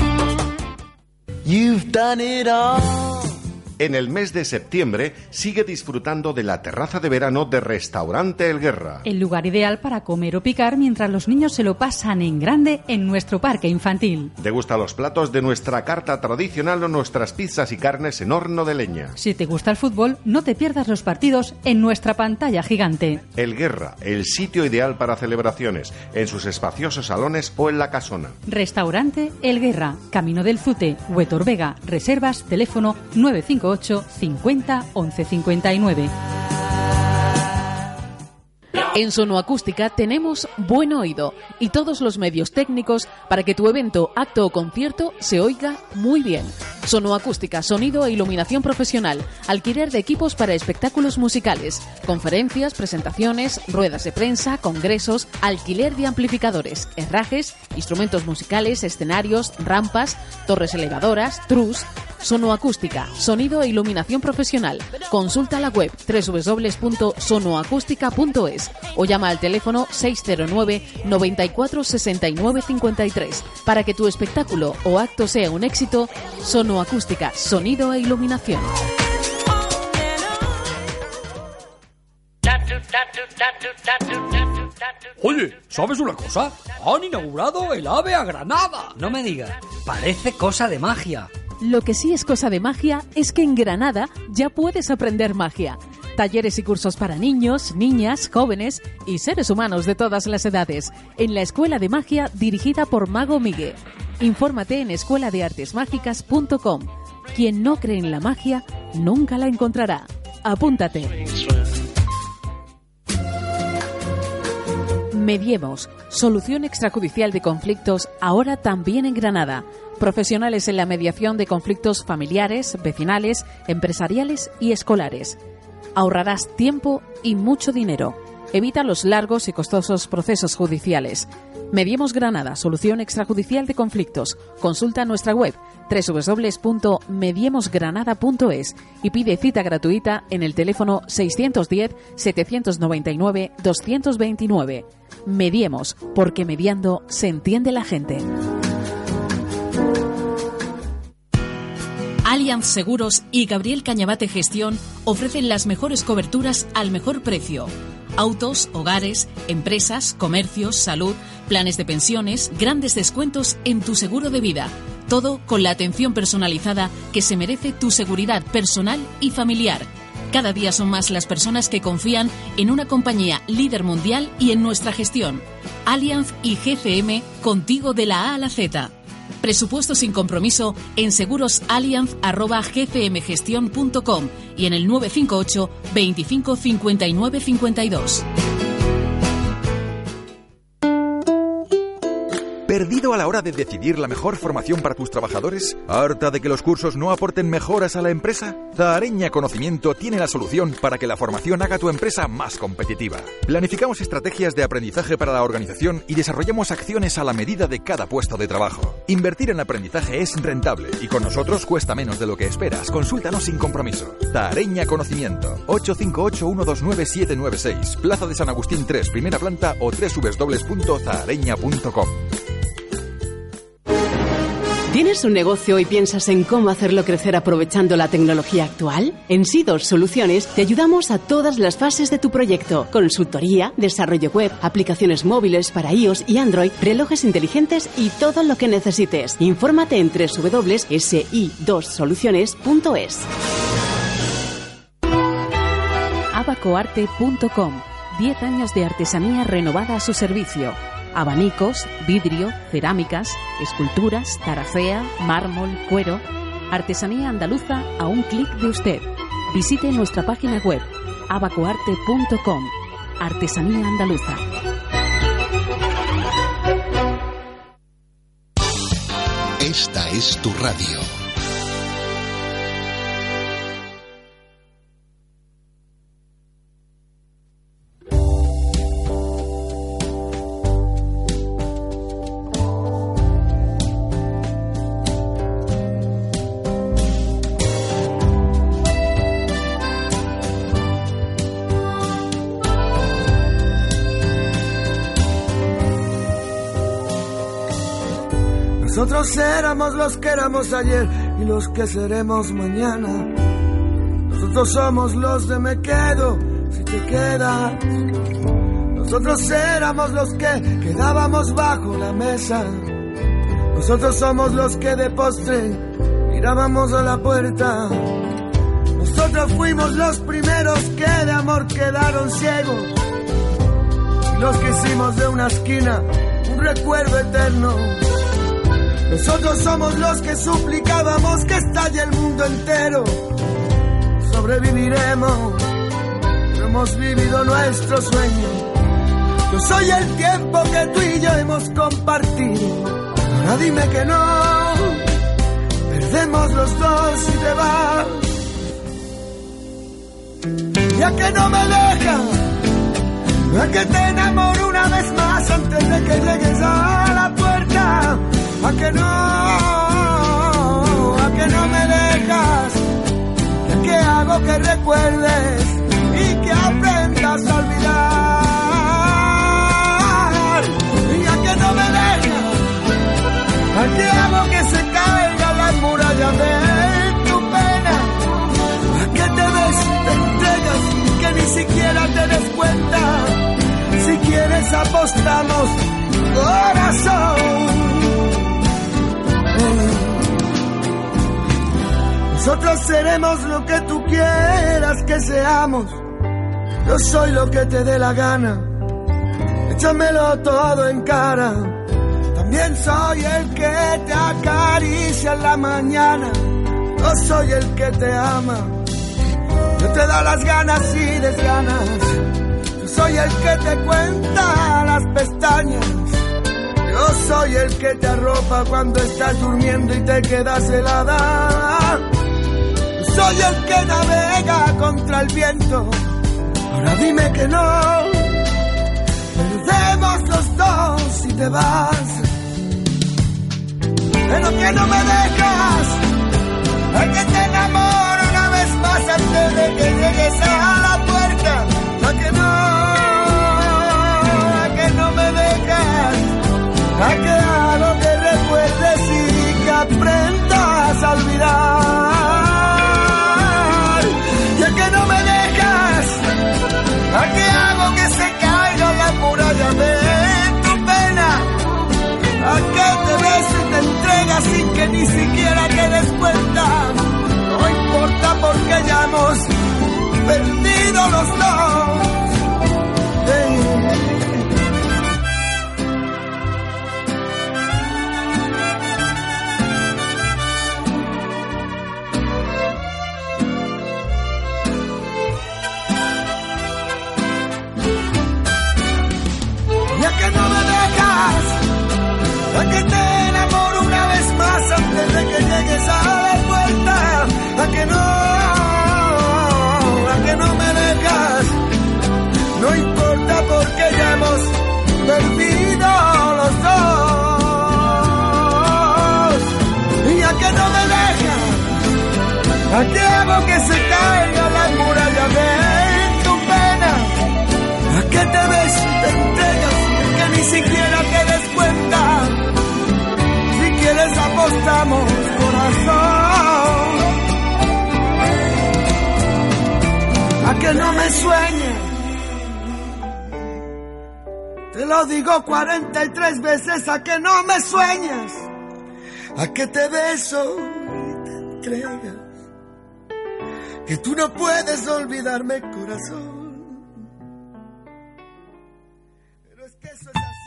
You've done it all. En el mes de septiembre sigue disfrutando de la terraza de verano de Restaurante El Guerra. El lugar ideal para comer o picar mientras los niños se lo pasan en grande en nuestro parque infantil. Degusta los platos de nuestra carta tradicional o nuestras pizzas y carnes en horno de leña. Si te gusta el fútbol, no te pierdas los partidos en nuestra pantalla gigante. El Guerra, el sitio ideal para celebraciones, en sus espaciosos salones o en la casona. Restaurante El Guerra, Camino del Zute, Huetor Vega. Reservas, teléfono nueve cinco ocho, cincuenta, once cincuenta y nueve. En Sonoacústica tenemos buen oído y todos los medios técnicos para que tu evento, acto o concierto se oiga muy bien. Sonoacústica, sonido e iluminación profesional, alquiler de equipos para espectáculos musicales, conferencias, presentaciones, ruedas de prensa, congresos, alquiler de amplificadores, herrajes, instrumentos musicales, escenarios, rampas, torres elevadoras, trus. Sonoacústica, sonido e iluminación profesional. Consulta la web doble u doble u doble u punto sonoacústica punto es o llama al teléfono seis cero nueve, noventa y cuatro, sesenta y nueve cincuenta y tres. Para que tu espectáculo o acto sea un éxito, Sonoacústica, sonido e iluminación. Oye, ¿sabes una cosa? Han inaugurado el AVE a Granada. No me digas, parece cosa de magia. Lo que sí es cosa de magia es que en Granada ya puedes aprender magia. Talleres y cursos para niños, niñas, jóvenes y seres humanos de todas las edades. En la Escuela de Magia dirigida por Mago Miguel. Infórmate en escuela de artes mágicas punto com. Quien no cree en la magia, nunca la encontrará. Apúntate. Mediemos, solución extrajudicial de conflictos, ahora también en Granada. Profesionales en la mediación de conflictos familiares, vecinales, empresariales y escolares. Ahorrarás tiempo y mucho dinero. Evita los largos y costosos procesos judiciales. Mediemos Granada, solución extrajudicial de conflictos. Consulta nuestra web doble u doble u doble u punto mediemos granada punto es y pide cita gratuita en el teléfono seiscientos diez, setecientos noventa y nueve, doscientos veintinueve. Mediemos, porque mediando se entiende la gente. Allianz Seguros y Gabriel Cañabate Gestión ofrecen las mejores coberturas al mejor precio. Autos, hogares, empresas, comercios, salud, planes de pensiones, grandes descuentos en tu seguro de vida. Todo con la atención personalizada que se merece tu seguridad personal y familiar. Cada día son más las personas que confían en una compañía líder mundial y en nuestra gestión. Allianz y G C M, contigo de la A a la Z. Presupuesto sin compromiso en segurosallianz arroba g c m gestión punto com y en el nueve cinco ocho, veinticinco, cincuenta y nueve, cincuenta y dos. ¿Perdido a la hora de decidir la mejor formación para tus trabajadores? ¿Harta de que los cursos no aporten mejoras a la empresa? Zahareña Conocimiento tiene la solución para que la formación haga tu empresa más competitiva. Planificamos estrategias de aprendizaje para la organización y desarrollamos acciones a la medida de cada puesto de trabajo. Invertir en aprendizaje es rentable y con nosotros cuesta menos de lo que esperas. Consúltanos sin compromiso. Zahareña Conocimiento, ocho cinco ocho, uno dos nueve, siete nueve seis, Plaza de San Agustín tres, primera planta o doble u doble u doble u punto zahareña punto com. ¿Tienes un negocio y piensas en cómo hacerlo crecer aprovechando la tecnología actual? En Sidor Soluciones te ayudamos a todas las fases de tu proyecto. Consultoría, desarrollo web, aplicaciones móviles para iOS y Android, relojes inteligentes y todo lo que necesites. Infórmate en doble u doble u doble u punto s i dos soluciones punto es. abacoarte punto com. diez años de artesanía renovada a su servicio. Abanicos, vidrio, cerámicas, esculturas, tarafea, mármol, cuero. Artesanía andaluza a un clic de usted. Visite nuestra página web abacoarte punto com. Artesanía andaluza. Esta es tu radio. Nosotros éramos los que éramos ayer y los que seremos mañana. Nosotros somos los de me quedo si te quedas. Nosotros éramos los que quedábamos bajo la mesa. Nosotros somos los que de postre mirábamos a la puerta. Nosotros fuimos los primeros que de amor quedaron ciegos. Y los que hicimos de una esquina un recuerdo eterno. Nosotros somos los que suplicábamos que estalle el mundo entero. Sobreviviremos, hemos vivido nuestro sueño. Yo soy el tiempo que tú y yo hemos compartido. Ahora dime que no, perdemos los dos si te vas. Ya que no me dejas, a que te enamoro una vez más antes de que llegues a la puerta. A que no, a que no me dejas, a que hago que recuerdes y que aprendas a olvidar. Y a que no me dejas, a que hago que se caiga la muralla de tu pena. A que te ves, te entregas y que ni siquiera te des cuenta. Si quieres apostamos, corazón. Nosotros seremos lo que tú quieras que seamos. Yo soy lo que te dé la gana. Échamelo todo en cara. También soy el que te acaricia en la mañana. Yo soy el que te ama. Yo te da las ganas y desganas. Yo soy el que te cuenta las pestañas. Yo soy el que te arropa cuando estás durmiendo y te quedas helada. Yo soy el que navega contra el viento. Ahora dime que no, perdemos los dos si te vas. Pero que no me dejas, a que te enamoro una vez más antes de que llegues a la puerta. A que no, a que no me dejas, a que hago que recuerdes y que aprendas a olvidar. ni siquiera te des cuenta. No importa porque ya hemos perdido los dos. Hey. Ya que no me dejas, a que te enamoro una vez más antes de que llegues a la puerta, a que no, a que no me dejas, no importa porque ya hemos perdido los dos. Y a que no me dejas, a que hago que se caiga la muralla de tu pena, a que te beso y te entregas, que ni siquiera te des cuenta. Si quieres apostamos, corazón, a que no me sueñes. Te lo digo cuarenta y tres veces, a que no me sueñas, a que te beso y te entregas, que tú no puedes olvidarme, corazón. Pero es que eso es así.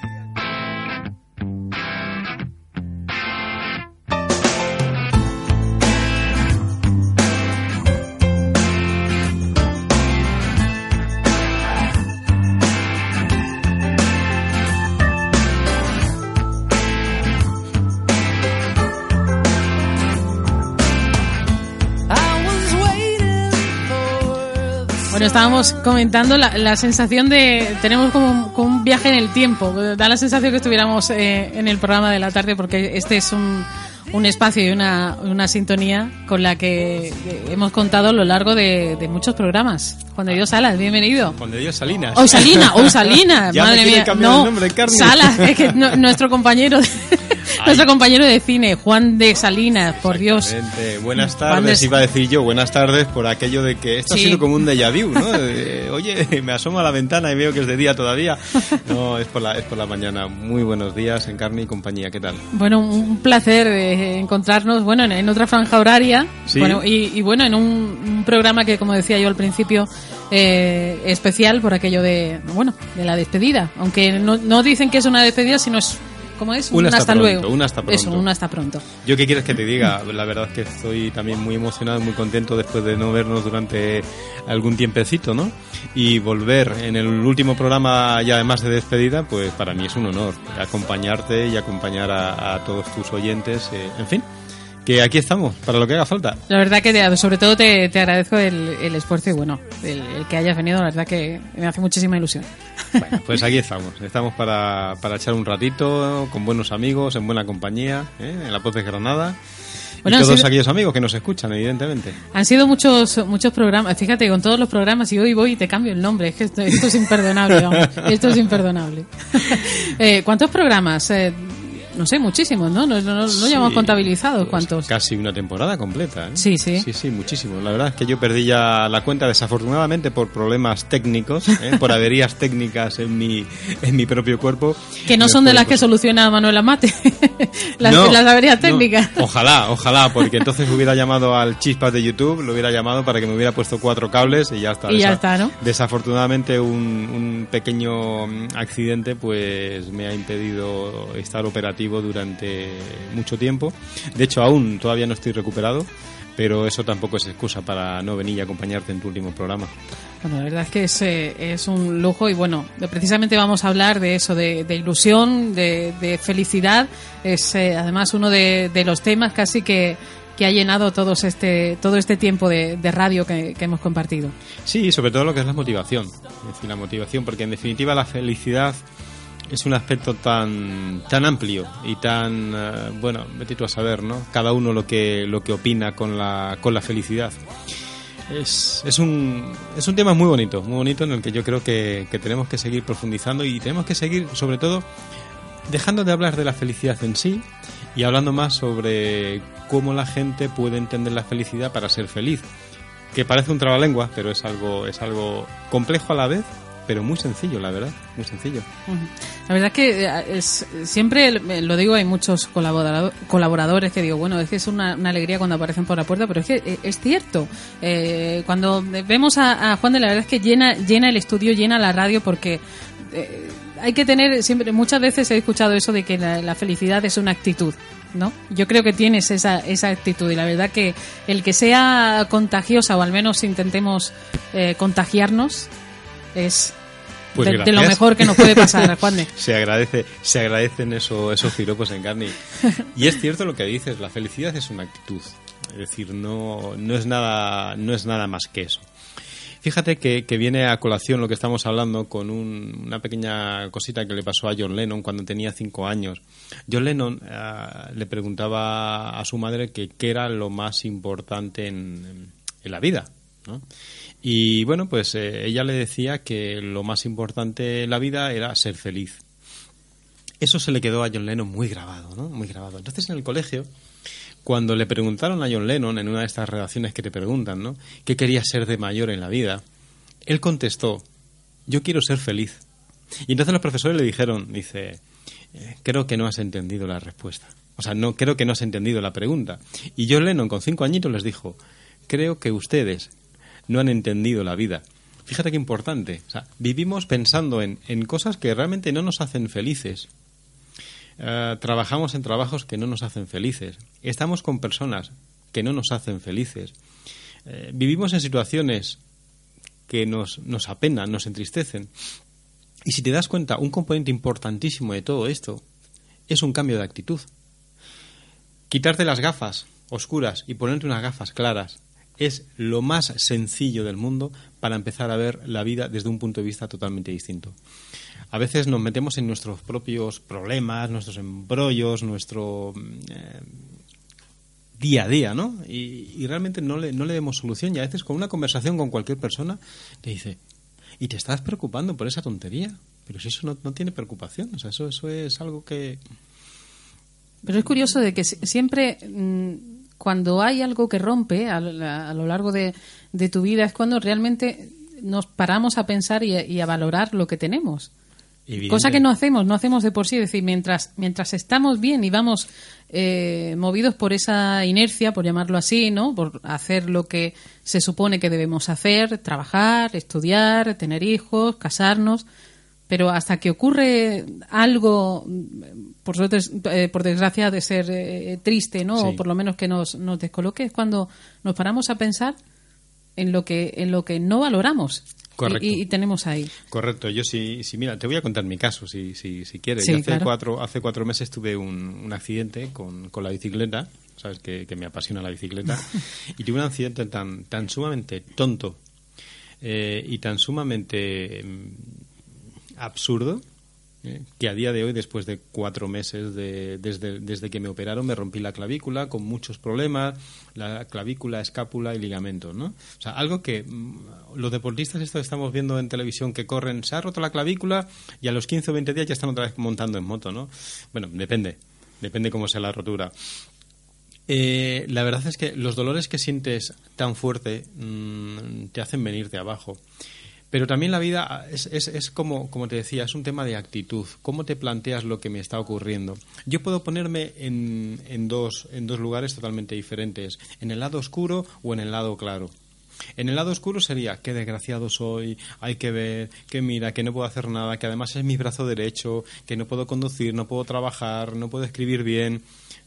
Bueno, estábamos comentando la, la sensación de... Tenemos como, como un viaje en el tiempo. Da la sensación que estuviéramos eh, en el programa de la tarde, porque este es un, un espacio y una, una sintonía con la que hemos contado a lo largo de, de muchos programas. Juan de Dios Salas, bienvenido. Juan de Dios Salinas. ¡Oh, Salina! ¡Oh, Salinas! Ya Madre me mía. cambiar No, el nombre, Carmen. Salas, es que no, nuestro compañero... De... Nuestro compañero de cine, Juan de Salinas, por Dios. Buenas Juan tardes, de... iba a decir yo, buenas tardes por aquello de que esto Sí. ha sido como un déjà vu, ¿no? De, oye, me asomo a la ventana y veo que es de día todavía. No, es por la, es por la mañana. Muy buenos días, Encarni y compañía, ¿qué tal? Bueno, un placer eh, encontrarnos, bueno, en, en otra franja horaria. Sí. Bueno, y, y bueno, en un, un programa que, como decía yo al principio, eh, especial por aquello de, bueno, de la despedida. Aunque no, no dicen que es una despedida, sino es... ¿Cómo es? Un Un hasta hasta, pronto, luego. un hasta pronto. Eso, un hasta pronto. ¿Yo qué quieres que te diga? La verdad es que estoy también muy emocionado, muy contento después de no vernos durante algún tiempecito, ¿no? Y volver en el último programa y además de despedida, pues para mí es un honor acompañarte y acompañar a, a todos tus oyentes. Eh, en fin, que aquí estamos, para lo que haga falta. La verdad que te, sobre todo te, te agradezco el, el esfuerzo y bueno, el, el que hayas venido, la verdad que me hace muchísima ilusión. Bueno, pues aquí estamos. Estamos para, para echar un ratito con buenos amigos, en buena compañía, ¿eh? En la Voz de Granada. Bueno, y todos sido, aquellos amigos que nos escuchan, evidentemente. Han sido muchos muchos programas. Fíjate, con todos los programas, y hoy voy y te cambio el nombre. Es que esto, esto es imperdonable, vamos. Esto es imperdonable. eh, ¿Cuántos programas? Eh, no sé, muchísimos, ¿no? No, no, no, Sí, no llevamos contabilizados cuántos. Casi una temporada completa, ¿eh? Sí, sí. Sí, sí, muchísimo. La verdad es que yo perdí ya la cuenta, desafortunadamente, por problemas técnicos, ¿eh? Por averías técnicas en mi, en mi propio cuerpo. Que no son de las que soluciona Manuela Mate. las, No, las averías no. técnicas. Ojalá, ojalá, porque entonces hubiera llamado al Chispas de YouTube, lo hubiera llamado para que me hubiera puesto cuatro cables y ya está. Y ya Desa- está, ¿no? Desafortunadamente un, un pequeño mm, accidente pues me ha impedido estar operativo durante mucho tiempo. De hecho, aún todavía no estoy recuperado, pero eso tampoco es excusa para no venir y acompañarte en tu último programa. Bueno, la verdad es que es, eh, es un lujo y bueno, de- precisamente vamos a hablar de eso, de, de ilusión, de, de felicidad. Es eh, además uno de, de los temas casi que, que ha llenado todos este, todo este tiempo de, de radio que, que hemos compartido. Sí, sobre todo lo que es la motivación. Es decir, la motivación, porque en definitiva la felicidad es un aspecto tan tan amplio y tan eh, bueno, vete tú a saber, ¿no? Cada uno lo que lo que opina con la con la felicidad. Es, es un es un tema muy bonito, muy bonito en el que yo creo que, que tenemos que seguir profundizando y tenemos que seguir, sobre todo, dejando de hablar de la felicidad en sí y hablando más sobre cómo la gente puede entender la felicidad para ser feliz. Que parece un trabalengua, pero es algo es algo complejo a la vez pero muy sencillo, la verdad, muy sencillo. La verdad es que es, siempre lo digo, hay muchos colaborador, colaboradores que digo, bueno, es que es una, una alegría cuando aparecen por la puerta, pero es que es cierto. Eh, cuando vemos a, a Juan de, la verdad es que llena, llena el estudio, llena la radio, porque eh, hay que tener siempre, muchas veces he escuchado eso de que la, la felicidad es una actitud, ¿no? Yo creo que tienes esa, esa actitud, y la verdad que el que sea contagiosa, o al menos intentemos eh, contagiarnos, es pues de, de lo mejor que nos puede pasar, Juan de. Se agradece, se agradecen eso, esos piropos, Encarni. Y es cierto lo que dices, la felicidad es una actitud, es decir, no, no es nada, no es nada más que eso. Fíjate que, que viene a colación lo que estamos hablando con un, una pequeña cosita que le pasó a John Lennon cuando tenía cinco años. John Lennon uh, le preguntaba a su madre que qué era lo más importante en, en la vida, ¿no? Y bueno, pues eh, ella le decía que lo más importante en la vida era ser feliz. Eso se le quedó a John Lennon muy grabado, ¿no? Muy grabado. Entonces en el colegio, cuando le preguntaron a John Lennon, en una de estas redacciones que te preguntan, ¿no?, ¿qué quería ser de mayor en la vida?, él contestó, yo quiero ser feliz. Y entonces los profesores le dijeron, dice, eh, creo que no has entendido la respuesta. O sea, no creo que no has entendido la pregunta. Y John Lennon, con cinco añitos, les dijo, creo que ustedes no han entendido la vida. Fíjate qué importante. O sea, vivimos pensando en, en cosas que realmente no nos hacen felices. Uh, trabajamos en trabajos que no nos hacen felices. Estamos con personas que no nos hacen felices. Uh, vivimos en situaciones que nos, nos apenan, nos entristecen. Y si te das cuenta, un componente importantísimo de todo esto es un cambio de actitud. Quitarte las gafas oscuras y ponerte unas gafas claras es lo más sencillo del mundo para empezar a ver la vida desde un punto de vista totalmente distinto. A veces nos metemos en nuestros propios problemas, nuestros embrollos, nuestro eh, día a día, ¿no? Y, y realmente no le, no le demos solución. Y a veces con una conversación con cualquier persona te dice, ¿y te estás preocupando por esa tontería? Pero si eso no, no tiene preocupación. O sea, eso, eso es algo que... Pero es curioso de que siempre... Mmm, cuando hay algo que rompe a, a, a lo largo de, de tu vida es cuando realmente nos paramos a pensar y a, y a valorar lo que tenemos. Evidente. Cosa que no hacemos, no hacemos de por sí. Es decir, mientras, mientras estamos bien y vamos eh, movidos por esa inercia, por llamarlo así, ¿no?, por hacer lo que se supone que debemos hacer, trabajar, estudiar, tener hijos, casarnos... Pero hasta que ocurre algo, por suerte, eh, por desgracia, de ser eh, triste, ¿no? Sí. O por lo menos que nos, nos descoloque, es cuando nos paramos a pensar en lo que en lo que no valoramos. Correcto. Y, y tenemos ahí. Correcto. Yo sí, sí, mira, te voy a contar mi caso, si, si, si quieres. Sí, Yo hace, claro. cuatro, hace cuatro meses tuve un, un accidente con, con la bicicleta. Sabes que, que me apasiona la bicicleta. Y tuve un accidente tan, tan sumamente tonto eh, y tan sumamente... absurdo, eh, que a día de hoy, después de cuatro meses de, desde, desde que me operaron, me rompí la clavícula con muchos problemas, la clavícula, escápula y ligamentos, ¿no? O sea, algo que mmm, los deportistas esto estamos viendo en televisión, que corren, se ha roto la clavícula y a los quince o veinte días ya están otra vez montando en moto, ¿no? Bueno, depende, depende cómo sea la rotura. Eh, la verdad es que los dolores que sientes tan fuerte mmm, te hacen venir de abajo. Pero también la vida es, es, es como, como te decía, es un tema de actitud. ¿Cómo te planteas lo que me está ocurriendo? Yo puedo ponerme en, en, dos, en dos lugares totalmente diferentes, en el lado oscuro o en el lado claro. En el lado oscuro sería, qué desgraciado soy, hay que ver, que mira, que no puedo hacer nada, que además es mi brazo derecho, que no puedo conducir, no puedo trabajar, no puedo escribir bien.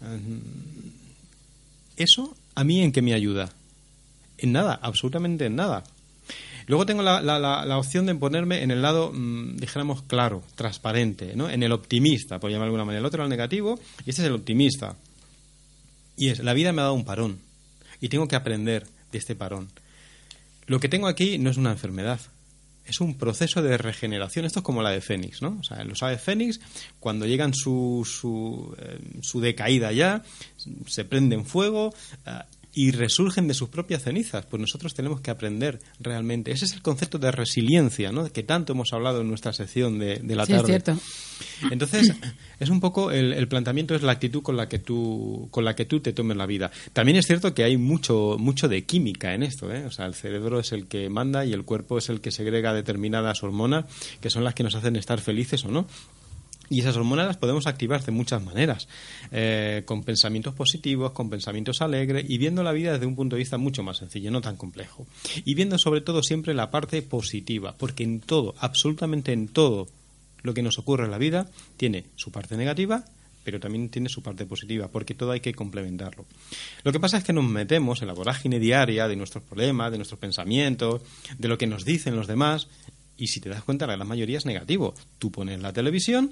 ¿Eso a mí en qué me ayuda? En nada, absolutamente en nada. Luego tengo la, la, la, la opción de ponerme en el lado, mmm, dijéramos, claro, transparente, ¿no? En el optimista, por llamarlo de alguna manera. El otro era el negativo y este es el optimista. Y es, la vida me ha dado un parón y tengo que aprender de este parón. Lo que tengo aquí no es una enfermedad, es un proceso de regeneración. Esto es como la de Fénix, ¿no? O sea, los aves Fénix, cuando llegan su, su, eh, su decaída ya, se prenden fuego... Eh, y resurgen de sus propias cenizas. Pues nosotros tenemos que aprender realmente. Ese es el concepto de resiliencia, ¿no?, que tanto hemos hablado en nuestra sección de, de la sí, tarde. Es cierto. Entonces, es un poco el, el planteamiento, es la actitud con la que tú con la que tú te tomes la vida. También es cierto que hay mucho mucho de química en esto, ¿eh? O sea, el cerebro es el que manda y el cuerpo es el que segrega determinadas hormonas que son las que nos hacen estar felices o no. Y esas hormonas las podemos activar de muchas maneras, eh, con pensamientos positivos, con pensamientos alegres y viendo la vida desde un punto de vista mucho más sencillo, no tan complejo. Y viendo sobre todo siempre la parte positiva, porque en todo, absolutamente en todo lo que nos ocurre en la vida tiene su parte negativa, pero también tiene su parte positiva, porque todo hay que complementarlo. Lo que pasa es que nos metemos en la vorágine diaria de nuestros problemas, de nuestros pensamientos, de lo que nos dicen los demás, y si te das cuenta, la gran mayoría es negativo. Tú pones la televisión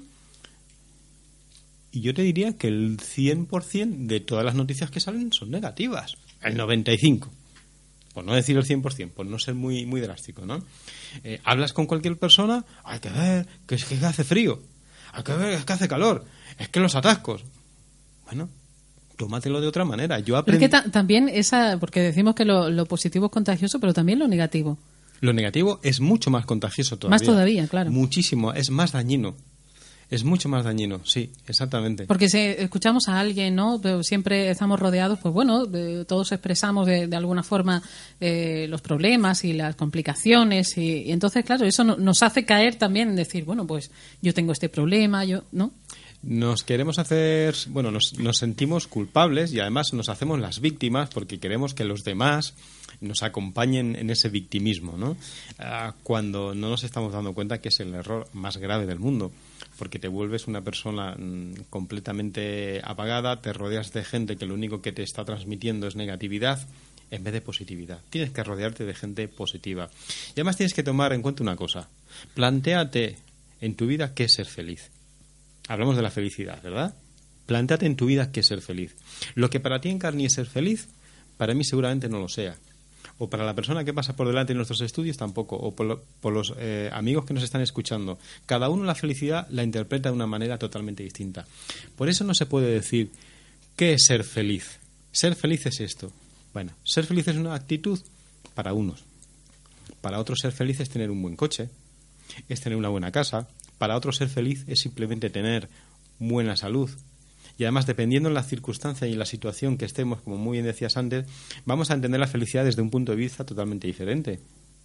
y yo te diría que el cien por ciento de todas las noticias que salen son negativas. El noventa y cinco por ciento. Por no decir el cien por ciento, por no ser muy muy drástico, ¿no? Eh, hablas con cualquier persona, hay que ver que es que hace frío, hay que ver es que hace calor, es que los atascos. Bueno, tómatelo de otra manera. Yo aprendí... Pero es que ta- también esa, porque decimos que lo, lo positivo es contagioso, pero también lo negativo. Lo negativo es mucho más contagioso todavía. Más todavía, claro. Muchísimo, es más dañino. Es mucho más dañino, sí, exactamente. Porque si escuchamos a alguien, ¿no? Pero siempre estamos rodeados, pues bueno, de, todos expresamos de, de alguna forma eh, los problemas y las complicaciones y, y entonces, claro, eso no, nos hace caer también en decir, bueno, pues yo tengo este problema, yo, ¿no? Nos queremos hacer, bueno, nos, nos sentimos culpables y además nos hacemos las víctimas porque queremos que los demás nos acompañen en ese victimismo, ¿no? Ah, cuando no nos estamos dando cuenta que es el error más grave del mundo, porque te vuelves una persona mmm, completamente apagada, te rodeas de gente que lo único que te está transmitiendo es negatividad en vez de positividad. Tienes que rodearte de gente positiva. Y además tienes que tomar en cuenta una cosa. Plantéate en tu vida qué es ser feliz. Hablamos de la felicidad, ¿verdad? Plantéate en tu vida qué es ser feliz. Lo que para ti en carne es ser feliz, para mí seguramente no lo sea. O para la persona que pasa por delante de nuestros estudios tampoco, o por, lo, por los eh, amigos que nos están escuchando. Cada uno la felicidad la interpreta de una manera totalmente distinta. Por eso no se puede decir ¿qué es ser feliz? Ser feliz es esto. Bueno, ser feliz es una actitud para unos. Para otros ser feliz es tener un buen coche, es tener una buena casa. Para otros ser feliz es simplemente tener buena salud. Y además, dependiendo de la circunstancia y en la situación que estemos, como muy bien decías antes, vamos a entender la felicidad desde un punto de vista totalmente diferente.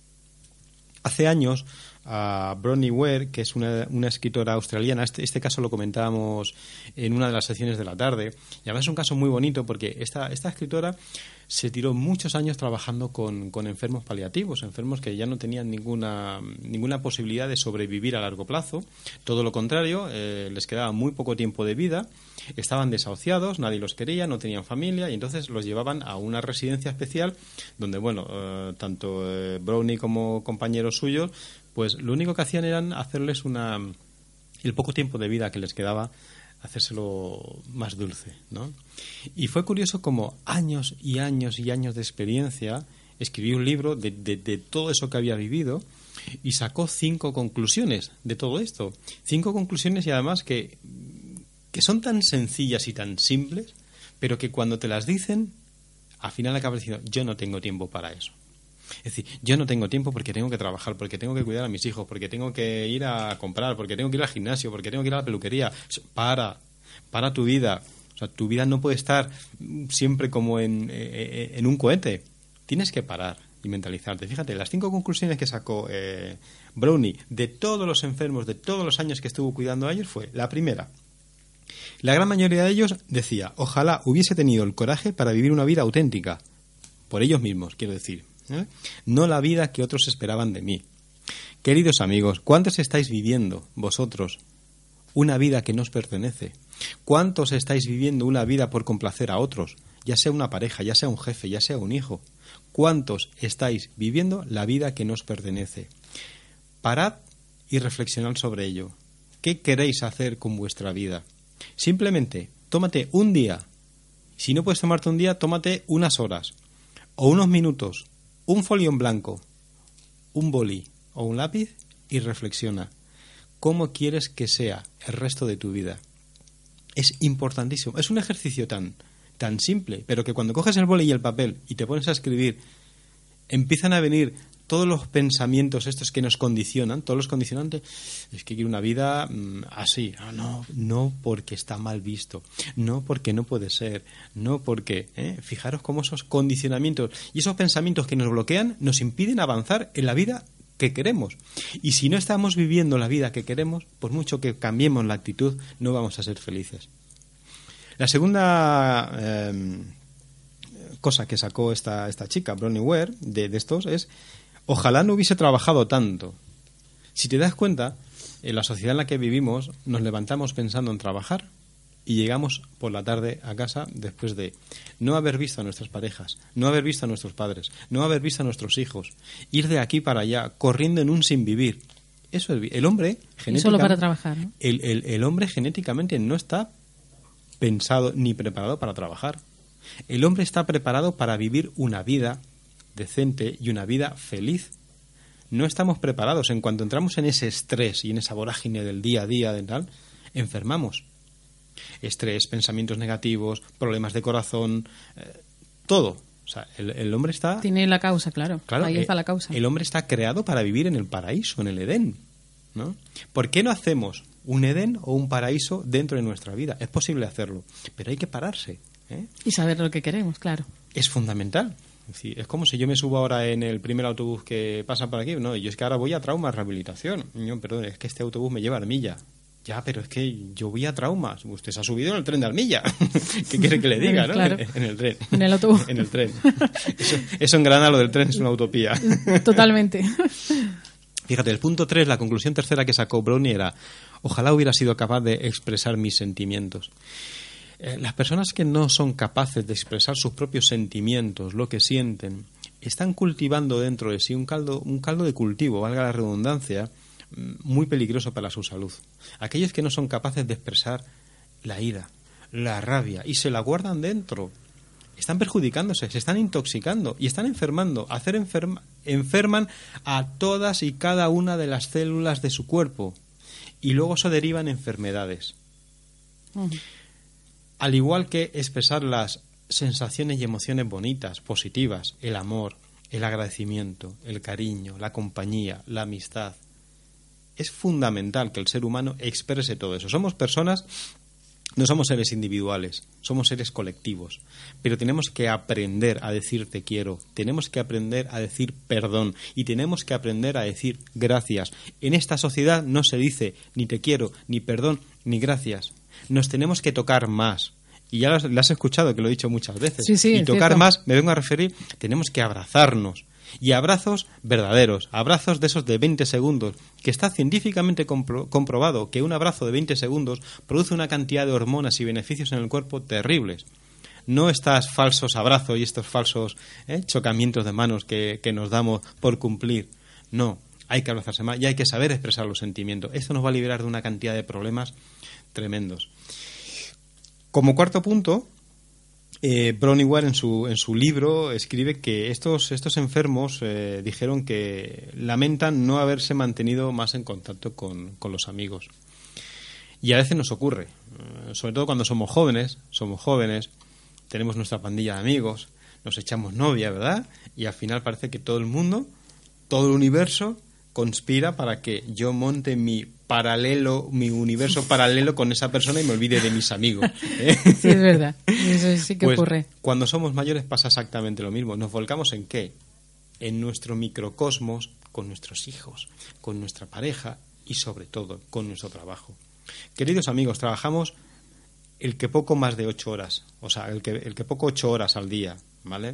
Hace años, a Bronnie Ware, que es una, una escritora australiana, este, este caso lo comentábamos en una de las secciones de la tarde, y además es un caso muy bonito porque esta, esta escritora se tiró muchos años trabajando con, con enfermos paliativos, enfermos que ya no tenían ninguna, ninguna posibilidad de sobrevivir a largo plazo, todo lo contrario, eh, les quedaba muy poco tiempo de vida, estaban desahuciados, nadie los quería, no tenían familia y entonces los llevaban a una residencia especial donde, bueno, eh, tanto eh, Brownie como compañeros suyos, pues lo único que hacían eran hacerles una el poco tiempo de vida que les quedaba, hacérselo más dulce, ¿no? Y fue curioso como años y años y años de experiencia escribió un libro de, de, de todo eso que había vivido y sacó cinco conclusiones de todo esto. Cinco conclusiones y además que, que son tan sencillas y tan simples, pero que cuando te las dicen, al final acabas diciendo, yo no tengo tiempo para eso. Es decir, yo no tengo tiempo porque tengo que trabajar, porque tengo que cuidar a mis hijos, porque tengo que ir a comprar, porque tengo que ir al gimnasio, porque tengo que ir a la peluquería. Para, para tu vida. O sea, tu vida no puede estar siempre como en, en un cohete. Tienes que parar y mentalizarte. Fíjate, las cinco conclusiones que sacó eh, Brownie de todos los enfermos, de todos los años que estuvo cuidando a ellos, fue la primera. La gran mayoría de ellos decía, ojalá hubiese tenido el coraje para vivir una vida auténtica. Por ellos mismos, quiero decir. ¿Eh? No la vida que otros esperaban de mí. Queridos amigos, ¿cuántos estáis viviendo vosotros una vida que no os pertenece? ¿Cuántos estáis viviendo una vida por complacer a otros? Ya sea una pareja, ya sea un jefe, ya sea un hijo. ¿Cuántos estáis viviendo la vida que no os pertenece? Parad y reflexionad sobre ello. ¿Qué queréis hacer con vuestra vida? Simplemente, tómate un día. Si no puedes tomarte un día, tómate unas horas o unos minutos. Un folio en blanco, un boli o un lápiz y reflexiona. ¿Cómo quieres que sea el resto de tu vida? Es importantísimo. Es un ejercicio tan, tan simple, pero que cuando coges el boli y el papel y te pones a escribir, empiezan a venir todos los pensamientos estos que nos condicionan, todos los condicionantes. Es que quiero una vida mmm, así. Ah, no, no porque está mal visto, no porque no puede ser, no porque... ¿eh? Fijaros cómo esos condicionamientos y esos pensamientos que nos bloquean nos impiden avanzar en la vida que queremos. Y si no estamos viviendo la vida que queremos, por mucho que cambiemos la actitud, no vamos a ser felices. La segunda eh, cosa que sacó esta, esta chica, Bronnie Ware, de, de estos es: ojalá no hubiese trabajado tanto. Si te das cuenta, en la sociedad en la que vivimos nos levantamos pensando en trabajar y llegamos por la tarde a casa después de no haber visto a nuestras parejas, no haber visto a nuestros padres, no haber visto a nuestros hijos, ir de aquí para allá, corriendo en un sin vivir. Eso es, el hombre genéticamente, solo para trabajar, ¿no? el, el, el hombre genéticamente no está pensado ni preparado para trabajar. El hombre está preparado para vivir una vida decente y una vida feliz. No estamos preparados. En cuanto entramos en ese estrés y en esa vorágine del día a día, de tal, enfermamos. Estrés, pensamientos negativos, problemas de corazón, eh, todo. O sea, el, el hombre está... Tiene la causa, claro. claro Ahí eh, está la causa. El hombre está creado para vivir en el paraíso, en el Edén, ¿no? ¿Por qué no hacemos un Edén o un paraíso dentro de nuestra vida? Es posible hacerlo, pero hay que pararse, ¿eh? Y saber lo que queremos, claro. Es fundamental. Es decir, es como si yo me subo ahora en el primer autobús que pasa por aquí. No, yo es que ahora voy a traumas, rehabilitación. No, perdón, es que este autobús me lleva a Armilla. Ya, pero es que yo voy a traumas. Usted se ha subido en el tren de Armilla. ¿Qué quiere que le diga, no? Claro. En el tren. En el autobús. En el tren. Eso, eso en Granada, lo del tren es una utopía. Totalmente. Fíjate, el punto tres, la conclusión tercera que sacó Bronnie era: ojalá hubiera sido capaz de expresar mis sentimientos. Eh, las personas que no son capaces de expresar sus propios sentimientos, lo que sienten, están cultivando dentro de sí un caldo, un caldo de cultivo, valga la redundancia, muy peligroso para su salud. Aquellos que no son capaces de expresar la ira, la rabia y se la guardan dentro, están perjudicándose, se están intoxicando y están enfermando. Hacer enferma, enferman a todas y cada una de las células de su cuerpo y luego eso deriva en enfermedades. Uh-huh. Al igual que expresar las sensaciones y emociones bonitas, positivas, el amor, el agradecimiento, el cariño, la compañía, la amistad. Es fundamental que el ser humano exprese todo eso. Somos personas, no somos seres individuales, somos seres colectivos, pero tenemos que aprender a decir te quiero, tenemos que aprender a decir perdón y tenemos que aprender a decir gracias. En esta sociedad no se dice ni te quiero, ni perdón, ni gracias. Nos tenemos que tocar más. Y ya lo has escuchado, que lo he dicho muchas veces. Sí, sí, y tocar cierto. más, me vengo a referir, tenemos que abrazarnos. Y abrazos verdaderos, abrazos de esos de veinte segundos, que está científicamente compro- comprobado que un abrazo de veinte segundos produce una cantidad de hormonas y beneficios en el cuerpo terribles. No estos falsos abrazos y estos falsos ¿eh? chocamientos de manos que, que nos damos por cumplir. No, hay que abrazarse más y hay que saber expresar los sentimientos. Esto nos va a liberar de una cantidad de problemas tremendos. Como cuarto punto, Eh, Bronnie Ware en su en su libro escribe que estos estos enfermos eh, dijeron que lamentan no haberse mantenido más en contacto con, con los amigos. Y a veces nos ocurre, eh, sobre todo cuando somos jóvenes, somos jóvenes, tenemos nuestra pandilla de amigos, nos echamos novia, ¿verdad? Y al final parece que todo el mundo, todo el universo conspira para que yo monte mi paralelo, mi universo paralelo con esa persona y me olvide de mis amigos. ¿eh? Sí, es verdad. Eso sí que pues, ocurre. Cuando somos mayores pasa exactamente lo mismo. ¿Nos volcamos en qué? En nuestro microcosmos, con nuestros hijos, con nuestra pareja y sobre todo con nuestro trabajo. Queridos amigos, trabajamos el que poco más de ocho horas, o sea, el que, el que poco ocho horas al día, ¿vale?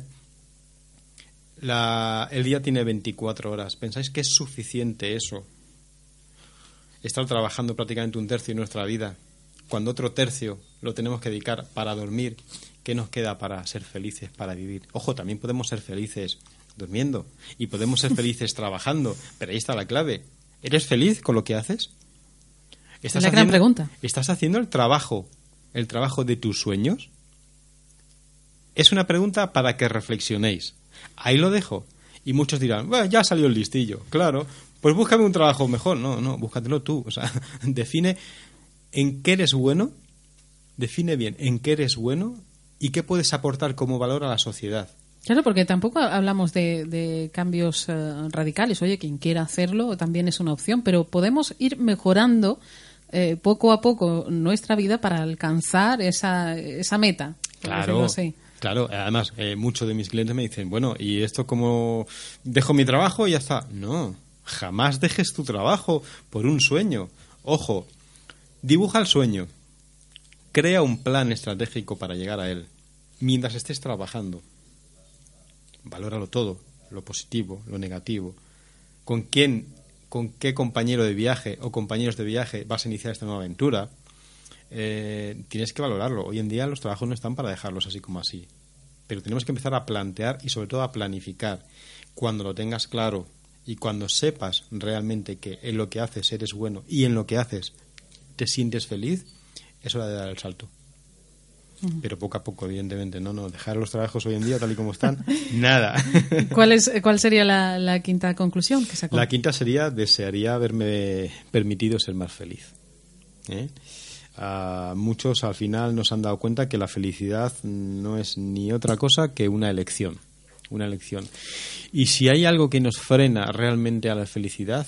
La, el día tiene veinticuatro horas. ¿Pensáis que es suficiente eso? Estar trabajando prácticamente un tercio de nuestra vida, cuando otro tercio lo tenemos que dedicar para dormir. ¿Qué nos queda para ser felices, para vivir? Ojo, también podemos ser felices durmiendo y podemos ser felices trabajando, pero ahí está la clave. ¿Eres feliz con lo que haces? ¿Estás es la gran haciendo, pregunta. ¿Estás haciendo el trabajo, el trabajo de tus sueños? Es una pregunta para que reflexionéis. Ahí lo dejo. Y muchos dirán, bueno, ya salió el listillo. Claro, pues búscame un trabajo mejor. No, no, búscatelo tú. O sea, define en qué eres bueno, define bien en qué eres bueno y qué puedes aportar como valor a la sociedad. Claro, porque tampoco hablamos de, de cambios uh, radicales. Oye, quien quiera hacerlo también es una opción, pero podemos ir mejorando eh, poco a poco nuestra vida para alcanzar esa, esa meta. Claro, claro. Además, eh, muchos de mis clientes me dicen, bueno, ¿y esto cómo dejo mi trabajo y ya está? No, jamás dejes tu trabajo por un sueño. Ojo, dibuja el sueño, crea un plan estratégico para llegar a él mientras estés trabajando. Valóralo todo, lo positivo, lo negativo. ¿Con quién, con qué compañero de viaje o compañeros de viaje vas a iniciar esta nueva aventura? Eh, tienes que valorarlo. Hoy en día los trabajos no están para dejarlos así como así. Pero tenemos que empezar a plantear y sobre todo a planificar. Cuando lo tengas claro y cuando sepas realmente que en lo que haces eres bueno y en lo que haces te sientes feliz, es hora de dar el salto. Pero poco a poco, evidentemente, no, no, dejar los trabajos hoy en día tal y como están, nada. ¿Cuál es, cuál sería la, la quinta conclusión que sacó? La quinta sería, desearía haberme permitido ser más feliz. ¿Eh? A muchos al final nos han dado cuenta que la felicidad no es ni otra cosa que una elección, una elección. Y si hay algo que nos frena realmente a la felicidad,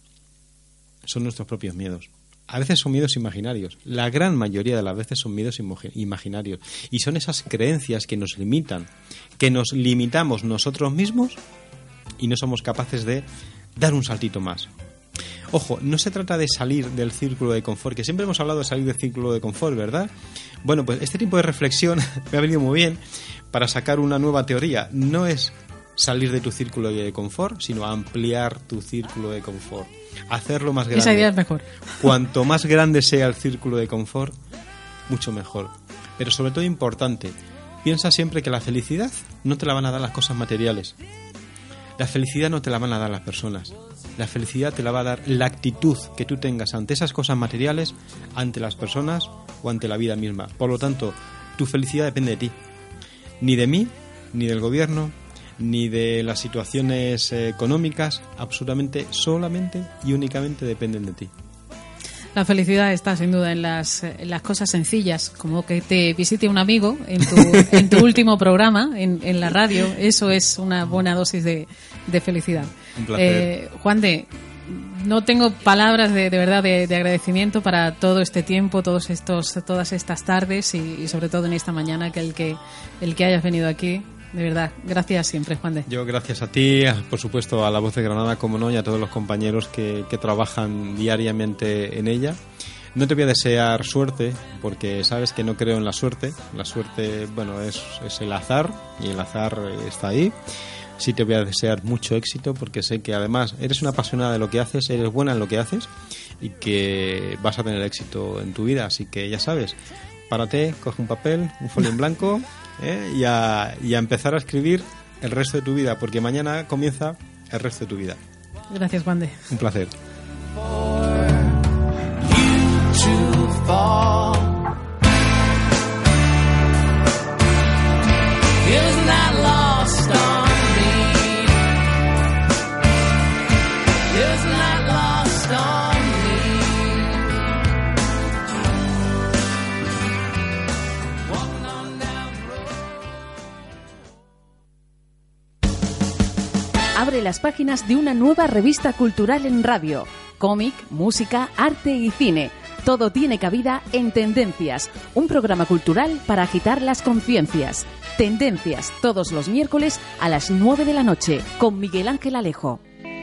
son nuestros propios miedos. A veces son miedos imaginarios. La gran mayoría de las veces son miedos imaginarios. Y son esas creencias que nos limitan, que nos limitamos nosotros mismos y no somos capaces de dar un saltito más. Ojo, no se trata de salir del círculo de confort, que siempre hemos hablado de salir del círculo de confort, ¿verdad? Bueno, pues este tipo de reflexión me ha venido muy bien para sacar una nueva teoría. No es salir de tu círculo de confort, sino ampliar tu círculo de confort. Hacerlo más grande. Esa idea es mejor. Cuanto más grande sea el círculo de confort, mucho mejor. Pero sobre todo importante, piensa siempre que la felicidad no te la van a dar las cosas materiales. La felicidad no te la van a dar las personas. La felicidad te la va a dar la actitud que tú tengas ante esas cosas materiales, ante las personas o ante la vida misma. Por lo tanto, tu felicidad depende de ti. Ni de mí, ni del gobierno, ni de las situaciones eh, económicas, absolutamente, solamente y únicamente dependen de ti. La felicidad está sin duda en las, en las cosas sencillas, como que te visite un amigo en tu, en tu último programa, en, en la radio. Eso es una buena dosis de, de felicidad. Un placer. Eh, Juan de, no tengo palabras de, de verdad de, de agradecimiento para todo este tiempo, todos estos, todas estas tardes y, y sobre todo en esta mañana que el que el que hayas venido aquí. De verdad, gracias siempre, Juan de. Yo gracias a ti, por supuesto a La Voz de Granada, como no, y a todos los compañeros que, que trabajan diariamente en ella. No te voy a desear suerte, porque sabes que no creo en la suerte. La suerte, bueno, es, es el azar, y el azar está ahí. Sí te voy a desear mucho éxito, porque sé que además eres una apasionada de lo que haces, eres buena en lo que haces, y que vas a tener éxito en tu vida. Así que ya sabes, párate, coge un papel, un folio en blanco... ¿Eh? Y, a, y a empezar a escribir el resto de tu vida, porque mañana comienza el resto de tu vida. Gracias, Juan de. Un placer. Abre las páginas de una nueva revista cultural en radio. Cómic, música, arte y cine. Todo tiene cabida en Tendencias, un programa cultural para agitar las conciencias. Tendencias, todos los miércoles a las nueve de la noche, con Miguel Ángel Alejo.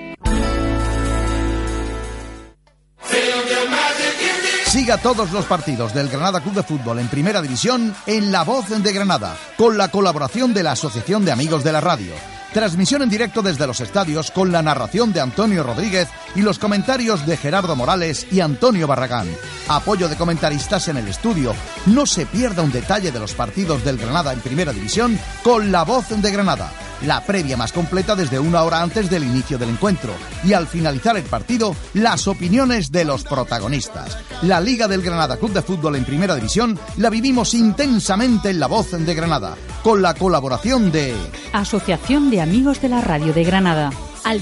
Siga todos los partidos del Granada Club de Fútbol en Primera División en La Voz de Granada, con la colaboración de la Asociación de Amigos de la Radio. Transmisión en directo desde los estadios con la narración de Antonio Rodríguez y los comentarios de Gerardo Morales y Antonio Barragán. Apoyo de comentaristas en el estudio. No se pierda un detalle de los partidos del Granada en Primera División con La Voz de Granada. La previa más completa desde una hora antes del inicio del encuentro. Y al finalizar el partido, las opiniones de los protagonistas. La Liga del Granada Club de Fútbol en Primera División la vivimos intensamente en La Voz de Granada, con la colaboración de Asociación de Amigos de la Radio de Granada.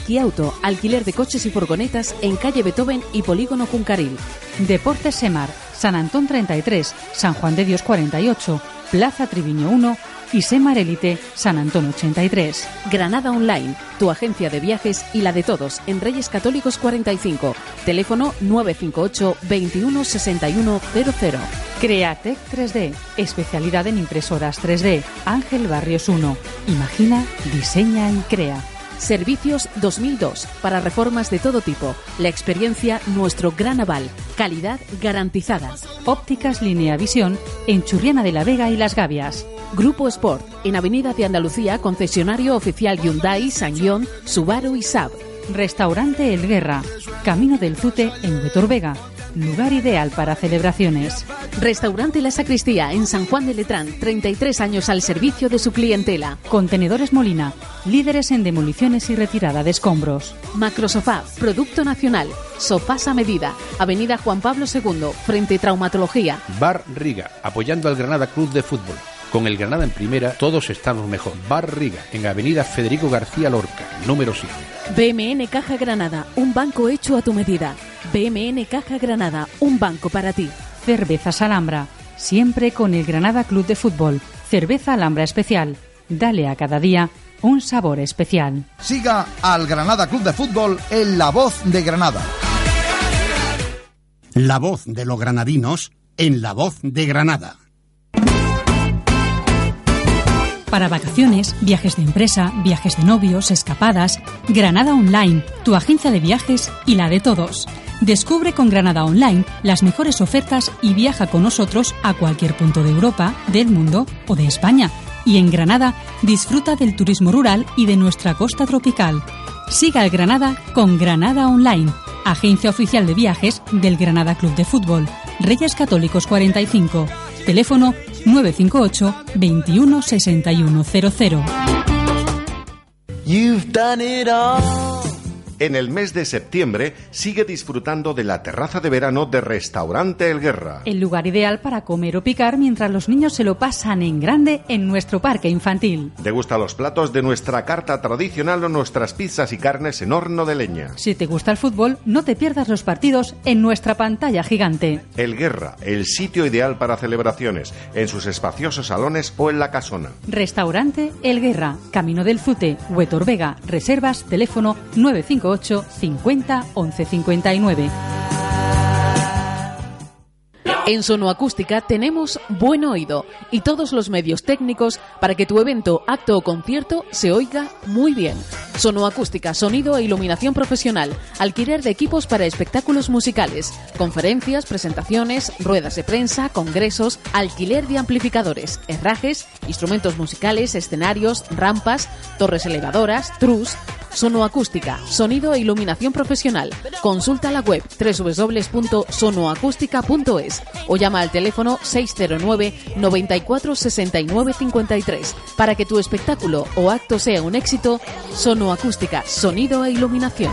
Alquiauto, alquiler de coches y furgonetas en calle Beethoven y Polígono Juncaril. Deportes Semar, San Antón treinta y tres, San Juan de Dios cuarenta y ocho, Plaza Triviño uno y Semar Elite San Antón ochenta y tres. Granada Online, tu agencia de viajes y la de todos, en Reyes Católicos cuarenta y cinco. Teléfono nueve cinco ocho, veintiuno sesenta y uno cero cero. Createc tres D, especialidad en impresoras tres D. Ángel Barrios uno. Imagina, diseña y crea. Servicios dos mil dos, para reformas de todo tipo. La experiencia, nuestro gran aval. Calidad garantizada. Ópticas Línea Visión, en Churriana de la Vega y Las Gavias. Grupo Sport, en Avenida de Andalucía, concesionario oficial Hyundai, Sangyong, Subaru y Saab. Restaurante El Guerra, Camino del Zute en Huetor Vega. Lugar ideal para celebraciones. Restaurante La Sacristía en San Juan de Letrán, treinta y tres años al servicio de su clientela. Contenedores Molina, líderes en demoliciones y retirada de escombros. Macrosofá, producto nacional. Sofás a medida, Avenida Juan Pablo segundo, frente Traumatología. Bar Riga, apoyando al Granada Club de Fútbol. Con el Granada en primera, todos estamos mejor. Bar Riga, en Avenida Federico García Lorca, número siete. B M N Caja Granada, un banco hecho a tu medida. B M N Caja Granada, un banco para ti. Cervezas Alhambra, siempre con el Granada Club de Fútbol. Cerveza Alhambra Especial. Dale a cada día un sabor especial. Siga al Granada Club de Fútbol en La Voz de Granada. La voz de los granadinos en La Voz de Granada. Para vacaciones, viajes de empresa, viajes de novios, escapadas, Granada Online, tu agencia de viajes y la de todos. Descubre con Granada Online las mejores ofertas y viaja con nosotros a cualquier punto de Europa, del mundo o de España. Y en Granada, disfruta del turismo rural y de nuestra costa tropical. Siga al Granada con Granada Online, agencia oficial de viajes del Granada Club de Fútbol. Reyes Católicos cuarenta y cinco. Teléfono nueve cinco ocho, veintiuno sesenta y uno cero cero. You've done it all. En el mes de septiembre sigue disfrutando de la terraza de verano de Restaurante El Guerra. El lugar ideal para comer o picar mientras los niños se lo pasan en grande en nuestro parque infantil. Degusta los platos de nuestra carta tradicional o nuestras pizzas y carnes en horno de leña. Si te gusta el fútbol, no te pierdas los partidos en nuestra pantalla gigante. El Guerra, el sitio ideal para celebraciones, en sus espaciosos salones o en la casona. Restaurante El Guerra, Camino del Zute, Huetor Vega. Reservas, teléfono nueve cinco ocho, cincuenta, once cincuenta y nueve. En Sonoacústica tenemos buen oído y todos los medios técnicos para que tu evento, acto o concierto se oiga muy bien. Sonoacústica, sonido e iluminación profesional, alquiler de equipos para espectáculos musicales, conferencias, presentaciones, ruedas de prensa, congresos, alquiler de amplificadores, herrajes, instrumentos musicales, escenarios, rampas, torres elevadoras, trus. Sonoacústica, sonido e iluminación profesional. Consulta la web doble u doble u doble u punto sonoacústica punto es o llama al teléfono seis cero nueve, noventa y cuatro, sesenta y nueve cincuenta y tres. Para que tu espectáculo o acto sea un éxito, Sonoacústica, sonido e iluminación.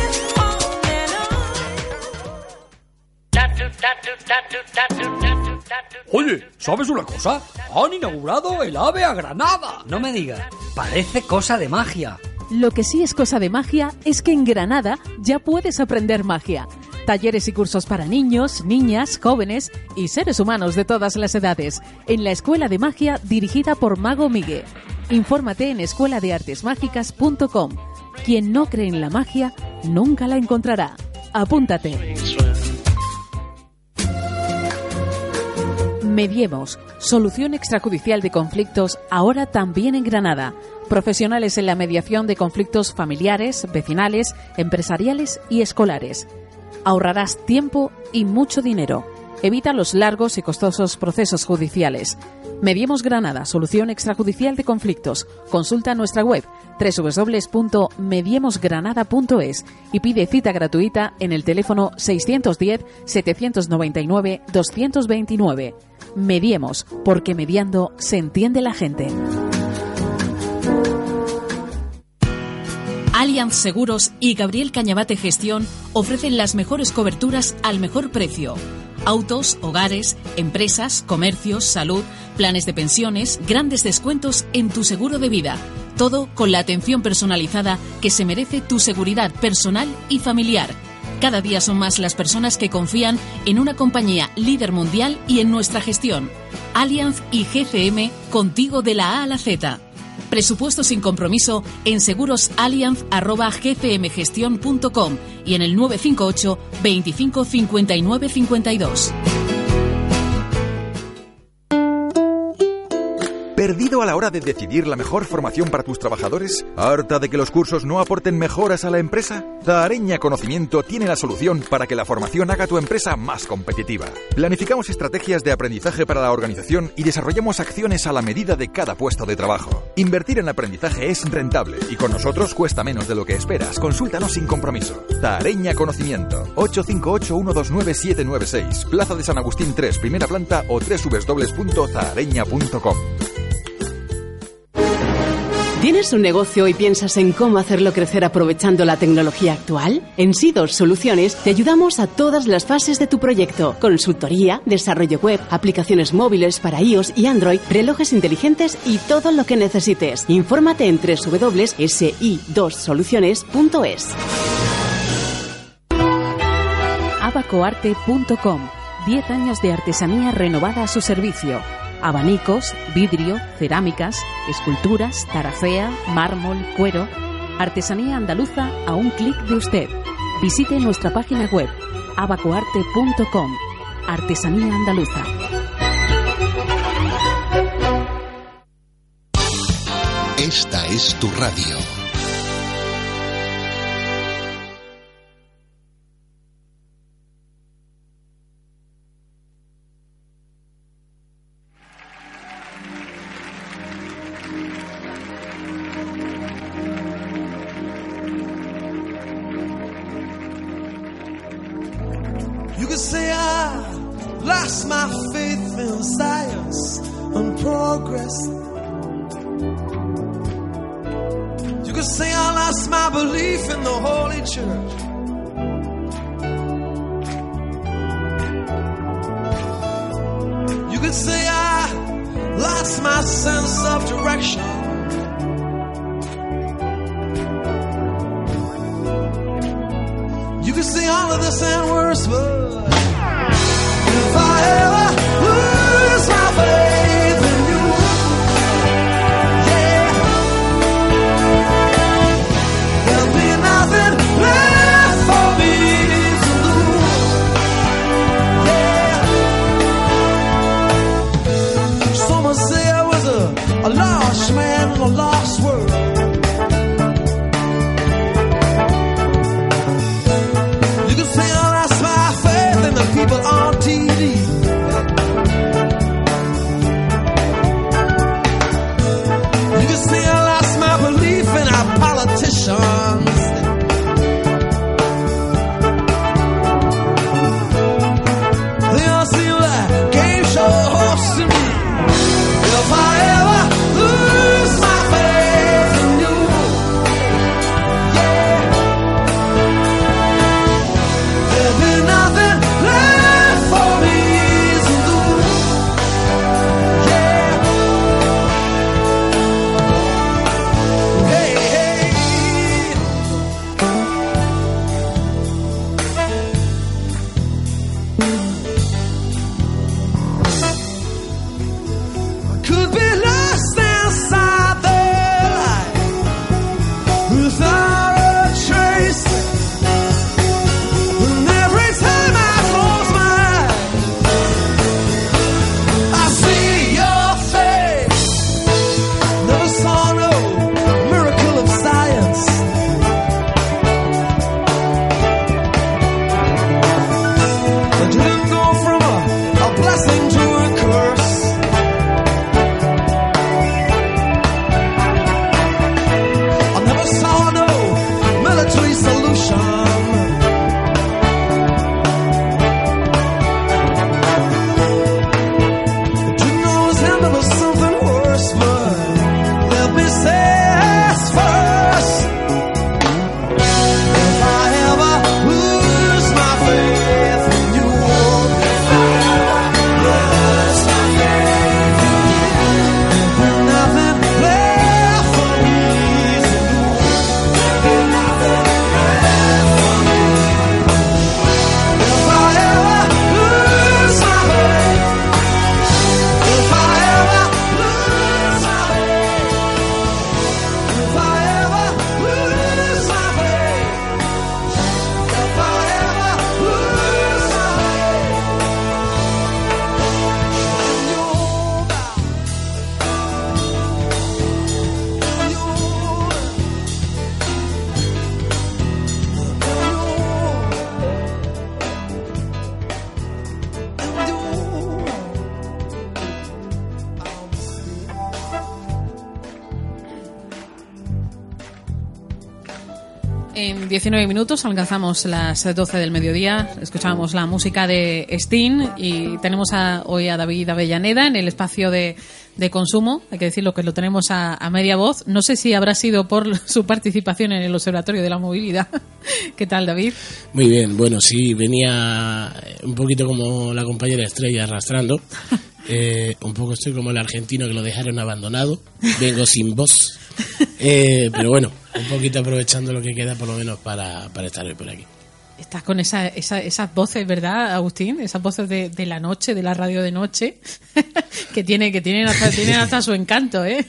Oye, ¿sabes una cosa? Han inaugurado el AVE a Granada. No me digas, parece cosa de magia. Lo que sí es cosa de magia es que en Granada ya puedes aprender magia. Talleres y cursos para niños, niñas, jóvenes y seres humanos de todas las edades. En la Escuela de Magia dirigida por Mago Migue. Infórmate en escuela de artes mágicas punto com. Quien no cree en la magia, nunca la encontrará. Apúntate. Mediemos, solución extrajudicial de conflictos, ahora también en Granada. Profesionales en la mediación de conflictos familiares, vecinales, empresariales y escolares. Ahorrarás tiempo y mucho dinero. Evita los largos y costosos procesos judiciales. Mediemos Granada, solución extrajudicial de conflictos. Consulta nuestra web doble u doble u doble u punto mediemos granada punto es y pide cita gratuita en el teléfono seiscientos diez, setecientos noventa y nueve, doscientos veintinueve. Mediemos, porque mediando se entiende la gente. Allianz Seguros y Gabriel Cañabate Gestión ofrecen las mejores coberturas al mejor precio. Autos, hogares, empresas, comercios, salud, planes de pensiones, grandes descuentos en tu seguro de vida. Todo con la atención personalizada que se merece tu seguridad personal y familiar. Cada día son más las personas que confían en una compañía líder mundial y en nuestra gestión. Allianz y G C M, contigo de la A a la Z. Presupuesto sin compromiso en segurosallianz arroba g c m gestión punto com y en el nueve cinco ocho, veinticinco, cincuenta y nueve, cincuenta y dos. ¿Perdido a la hora de decidir la mejor formación para tus trabajadores? ¿Harta de que los cursos no aporten mejoras a la empresa? Zahareña Conocimiento tiene la solución para que la formación haga tu empresa más competitiva. Planificamos estrategias de aprendizaje para la organización y desarrollamos acciones a la medida de cada puesto de trabajo. Invertir en aprendizaje es rentable y con nosotros cuesta menos de lo que esperas. Consúltanos sin compromiso. Zahareña Conocimiento. ocho cinco ocho, uno dos nueve, siete nueve seis. Plaza de San Agustín tres, primera planta o doble u doble u doble u punto zahareña punto com. ¿Tienes un negocio y piensas en cómo hacerlo crecer aprovechando la tecnología actual? En Sidor Soluciones te ayudamos a todas las fases de tu proyecto. Consultoría, desarrollo web, aplicaciones móviles para iOS y Android, relojes inteligentes y todo lo que necesites. Infórmate en doble u doble u doble u punto s i dos soluciones punto es. abacoarte punto com. diez años de artesanía renovada a su servicio. Abanicos, vidrio, cerámicas, esculturas, tarafea, mármol, cuero. Artesanía andaluza a un clic de usted. Visite nuestra página web abacoarte punto com. Artesanía andaluza. Esta es tu radio. Lost my faith in science and progress. You could say I lost my belief in the Holy Church. You could say I lost my sense of direction. You could say all of this and worse, but if I ever lose my faith in you, yeah, there'll be nothing left for me to lose, yeah. Some would say I was a, a lost man in a lost world. You could say I lost my faith in the people on T V. En diecinueve minutos alcanzamos las doce del mediodía, escuchábamos la música de Sting y tenemos a, hoy a David Avellaneda en el espacio de, de consumo, hay que decirlo que lo tenemos a, a media voz, no sé si habrá sido por su participación en el Observatorio de la Movilidad. ¿Qué tal, David? Muy bien, bueno, sí, venía un poquito como la compañera Estrella arrastrando, eh, un poco estoy como el argentino que lo dejaron abandonado, vengo sin voz, eh, pero bueno, un poquito aprovechando lo que queda por lo menos para, para estar hoy por aquí. Estás con esa, esa, esas voces, ¿verdad, Agustín? Esas voces de, de la noche, de la radio de noche, que tiene que tienen hasta, tienen hasta su encanto, ¿eh?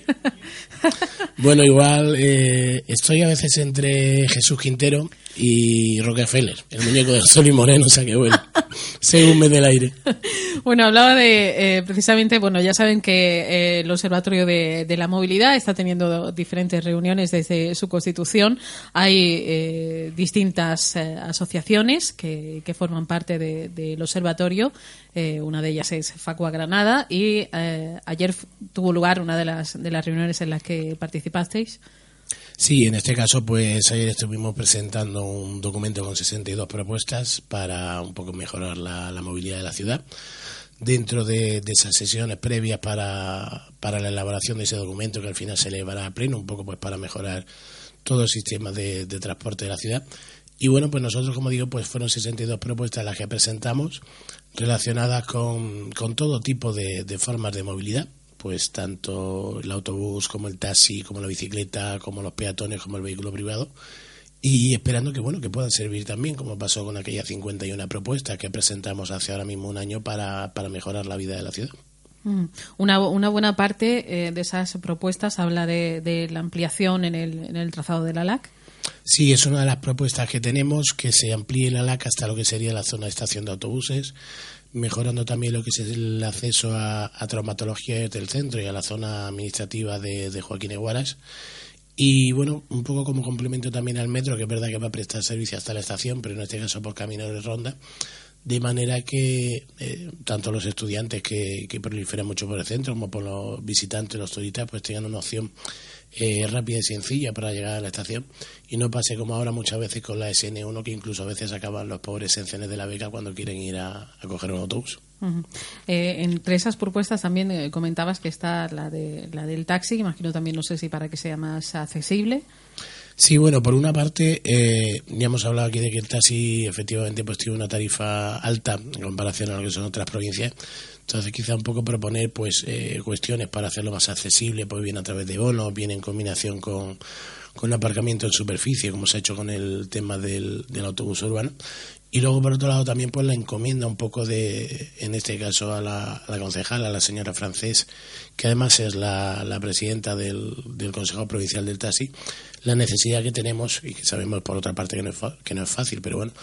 Bueno, igual eh, estoy a veces entre Jesús Quintero y Rockefeller, el muñeco de Sol y Moreno, o sea que bueno, según me dé el aire. Bueno, hablaba de, eh, precisamente, bueno, ya saben que eh, el Observatorio de, de la Movilidad está teniendo diferentes reuniones desde su constitución. Hay eh, distintas eh, asociaciones que, que forman parte de, del observatorio. Eh, una de ellas es Facua Granada y eh, ayer tuvo lugar una de las, de las reuniones en las que participasteis. Sí, en este caso, pues ayer estuvimos presentando un documento con sesenta y dos propuestas para un poco mejorar la, la movilidad de la ciudad. Dentro de, de esas sesiones previas para, para la elaboración de ese documento, que al final se elevará a pleno, un poco pues para mejorar todo el sistema de, de transporte de la ciudad. Y bueno, pues nosotros, como digo, pues fueron sesenta y dos propuestas las que presentamos relacionadas con, con todo tipo de, de formas de movilidad. Pues tanto el autobús como el taxi, como la bicicleta, como los peatones, como el vehículo privado, y esperando que bueno que puedan servir también, como pasó con aquellas cincuenta y una propuestas que presentamos hace ahora mismo un año para, para mejorar la vida de la ciudad. Una, una buena parte eh, de esas propuestas habla de, de la ampliación en el, en el trazado de la L A C. Sí, es una de las propuestas que tenemos, que se amplíe la L A C hasta lo que sería la zona de estación de autobuses, mejorando también lo que es el acceso a, a traumatología del centro y a la zona administrativa de, de Joaquín Eguaras. Y bueno, un poco como complemento también al metro, que es verdad que va a prestar servicio hasta la estación, pero en este caso por camino de ronda, de manera que eh, tanto los estudiantes que, que proliferan mucho por el centro como por los visitantes, los turistas, pues tengan una opción eh, rápida y sencilla para llegar a la estación y no pase como ahora muchas veces con la ese ene uno, que incluso a veces acaban los pobres en cenes de la beca cuando quieren ir a, a coger un autobús. Uh-huh. Eh, entre esas propuestas también eh, comentabas que está la de la del taxi, imagino también, no sé si para que sea más accesible. Sí, bueno, por una parte, eh, ya hemos hablado aquí de que el taxi efectivamente pues tiene una tarifa alta en comparación a lo que son otras provincias. Entonces quizá un poco proponer pues eh, cuestiones para hacerlo más accesible, pues bien a través de bonos, bien en combinación con, con aparcamiento en superficie, como se ha hecho con el tema del, del autobús urbano. Y luego, por otro lado, también pues la encomienda un poco de, en este caso, a la, a la concejala, a la señora Francés, que además es la, la presidenta del, del Consejo Provincial del Taxi, la necesidad que tenemos, y que sabemos por otra parte que no es, que no es fácil, pero bueno,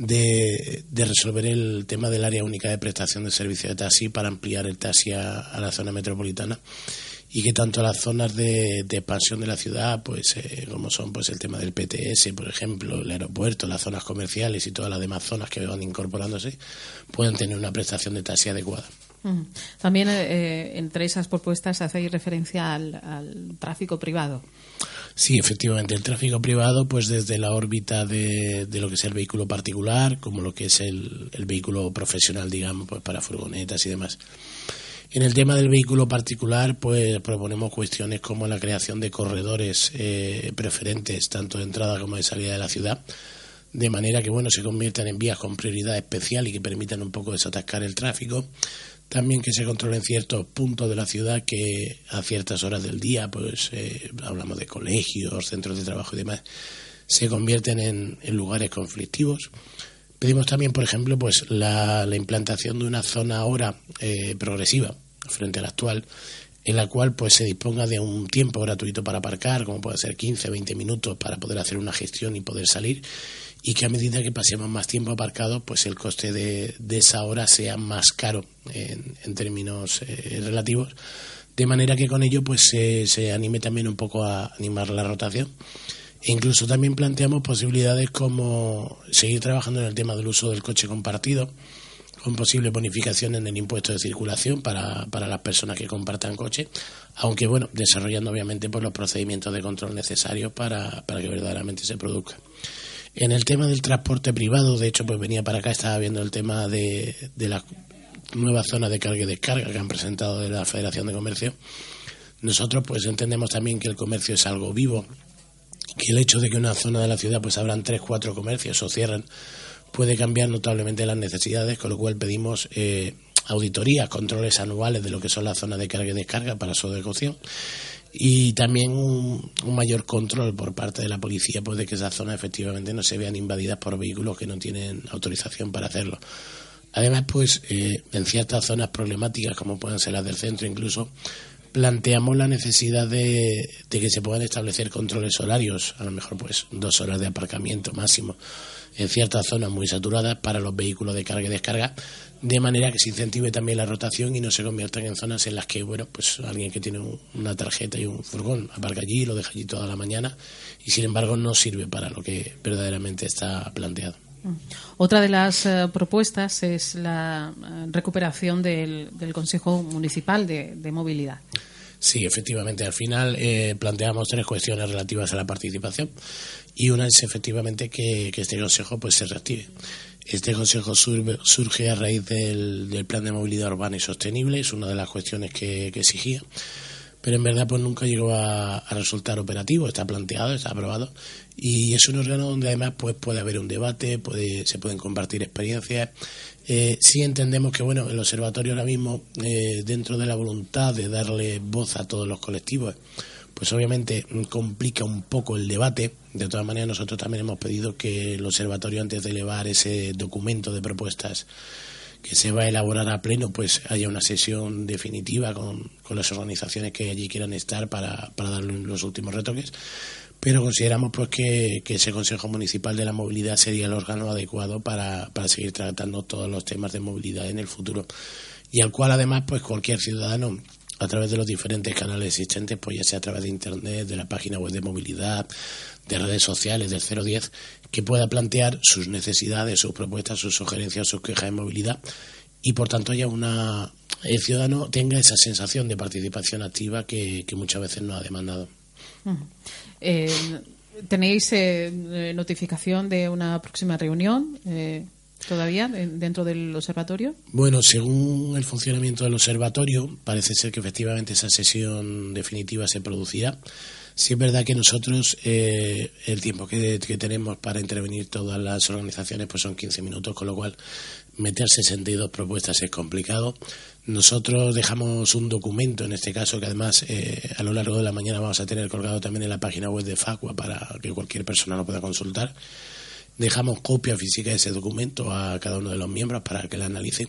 de, de resolver el tema del área única de prestación de servicio de taxi para ampliar el taxi a, a la zona metropolitana, y que tanto las zonas de, de expansión de la ciudad, pues eh, como son pues el tema del pe te ese, por ejemplo, el aeropuerto, las zonas comerciales y todas las demás zonas que van incorporándose, puedan tener una prestación de taxi adecuada. Uh-huh. También eh, entre esas propuestas hacéis referencia al, al tráfico privado. Sí, efectivamente, el tráfico privado, pues desde la órbita de, de lo que es el vehículo particular, como lo que es el, el vehículo profesional, digamos, pues para furgonetas y demás. En el tema del vehículo particular, pues proponemos cuestiones como la creación de corredores eh, preferentes, tanto de entrada como de salida de la ciudad, de manera que bueno se conviertan en vías con prioridad especial y que permitan un poco desatascar el tráfico. También que se controlen ciertos puntos de la ciudad que a ciertas horas del día, pues eh, hablamos de colegios, centros de trabajo y demás, se convierten en, en lugares conflictivos. Pedimos también, por ejemplo, pues la, la implantación de una zona ahora eh, progresiva frente a la actual, en la cual pues se disponga de un tiempo gratuito para aparcar, como puede ser quince, veinte minutos para poder hacer una gestión y poder salir, y que a medida que pasemos más tiempo aparcados, pues el coste de, de esa hora sea más caro en, en términos eh, relativos, de manera que con ello pues se, se anime también un poco a animar la rotación. E incluso también planteamos posibilidades como seguir trabajando en el tema del uso del coche compartido, con posibles bonificaciones en el impuesto de circulación para, para las personas que compartan coche, aunque bueno, desarrollando obviamente pues los procedimientos de control necesarios para, para que verdaderamente se produzca. En el tema del transporte privado, de hecho, pues venía para acá, estaba viendo el tema de, de las nuevas zonas de carga y descarga que han presentado de la Federación de Comercio. Nosotros pues entendemos también que el comercio es algo vivo, que el hecho de que una zona de la ciudad pues abran tres, cuatro comercios o cierren puede cambiar notablemente las necesidades, con lo cual pedimos eh, auditorías, controles anuales de lo que son las zonas de carga y descarga para su adecuación, y también un, un mayor control por parte de la policía, pues de que esas zonas efectivamente no se vean invadidas por vehículos que no tienen autorización para hacerlo. Además, pues eh, en ciertas zonas problemáticas, como pueden ser las del centro incluso, planteamos la necesidad de, de que se puedan establecer controles horarios, a lo mejor pues dos horas de aparcamiento máximo en ciertas zonas muy saturadas para los vehículos de carga y descarga, de manera que se incentive también la rotación y no se conviertan en zonas en las que, bueno, pues alguien que tiene un, una tarjeta y un furgón aparca allí y lo deja allí toda la mañana y sin embargo no sirve para lo que verdaderamente está planteado. Otra de las uh, propuestas es la uh, recuperación del, del Consejo Municipal de, de Movilidad. Sí, efectivamente, al final eh, planteamos tres cuestiones relativas a la participación y una es efectivamente que, que este consejo pues se reactive. Este consejo surge, surge a raíz del, del Plan de Movilidad Urbana y Sostenible, es una de las cuestiones que, que exigía, pero en verdad pues nunca llegó a, a resultar operativo. Está planteado, está aprobado y es un órgano donde además pues puede haber un debate, puede, se pueden compartir experiencias. Eh, sí entendemos que bueno, el observatorio ahora mismo, eh, dentro de la voluntad de darle voz a todos los colectivos, pues obviamente complica un poco el debate. De todas maneras, nosotros también hemos pedido que el observatorio, antes de elevar ese documento de propuestas que se va a elaborar a pleno, pues haya una sesión definitiva con, con las organizaciones que allí quieran estar para, para darle los últimos retoques. Pero consideramos pues que, que ese Consejo Municipal de la Movilidad sería el órgano adecuado para, para seguir tratando todos los temas de movilidad en el futuro, y al cual además pues cualquier ciudadano, a través de los diferentes canales existentes, pues ya sea a través de internet, de la página web de movilidad, de redes sociales, del cero diez, que pueda plantear sus necesidades, sus propuestas, sus sugerencias, sus quejas de movilidad, y por tanto haya una, el ciudadano tenga esa sensación de participación activa que, que muchas veces nos ha demandado. Uh-huh. Eh, ¿Tenéis eh, notificación de una próxima reunión eh, todavía dentro del observatorio? Bueno, según el funcionamiento del observatorio, parece ser que efectivamente esa sesión definitiva se producirá. Sí es verdad que nosotros eh, el tiempo que, que tenemos para intervenir todas las organizaciones pues son quince minutos, con lo cual meter sesenta y dos propuestas es complicado. Nosotros dejamos un documento, en este caso, que además eh, a lo largo de la mañana vamos a tener colgado también en la página web de Facua para que cualquier persona lo pueda consultar. Dejamos copia física de ese documento a cada uno de los miembros para que la analicen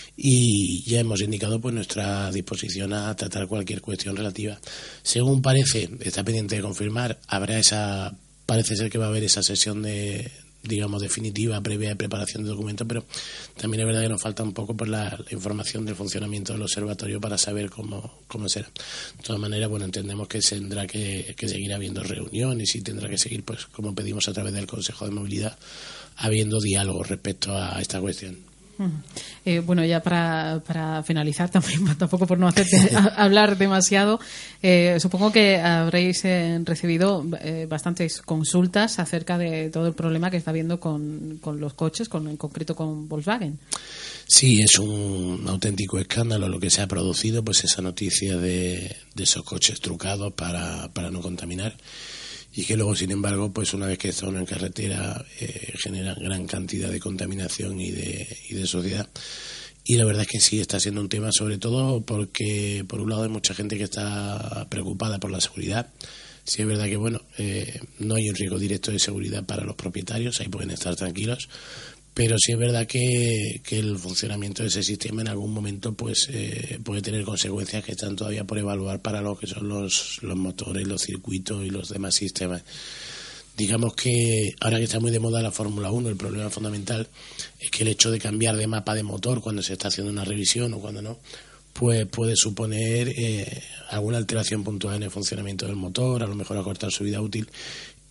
y ya hemos indicado pues nuestra disposición a tratar cualquier cuestión relativa. Según parece, está pendiente de confirmar, habrá esa, parece ser que va a haber esa sesión de, digamos, definitiva, previa de preparación de documentos, pero también es verdad que nos falta un poco por la, la información del funcionamiento del observatorio para saber cómo, cómo será. De todas maneras, bueno, entendemos que tendrá que, que seguir habiendo reuniones y tendrá que seguir, pues como pedimos a través del Consejo de Movilidad, habiendo diálogo respecto a esta cuestión. Eh, bueno, ya para, para finalizar, también, tampoco por no hacerte hablar demasiado, eh, supongo que habréis eh, recibido eh, bastantes consultas acerca de todo el problema que está habiendo con, con los coches, con, en concreto con Volkswagen. Sí, es un auténtico escándalo lo que se ha producido, pues esa noticia de, de esos coches trucados para, para no contaminar. Y que luego, sin embargo, pues una vez que están en carretera eh, generan gran cantidad de contaminación y de, y de suciedad. Y la verdad es que sí, está siendo un tema, sobre todo porque, por un lado, hay mucha gente que está preocupada por la seguridad. Sí es verdad que, bueno, eh, no hay un riesgo directo de seguridad para los propietarios, ahí pueden estar tranquilos. Pero sí es verdad que, que el funcionamiento de ese sistema en algún momento pues eh, puede tener consecuencias que están todavía por evaluar para lo que son los, los motores, los circuitos y los demás sistemas. Digamos que ahora que está muy de moda la Fórmula uno, el problema fundamental es que el hecho de cambiar de mapa de motor cuando se está haciendo una revisión o cuando no, pues puede suponer eh, alguna alteración puntual en el funcionamiento del motor, a lo mejor acortar su vida útil.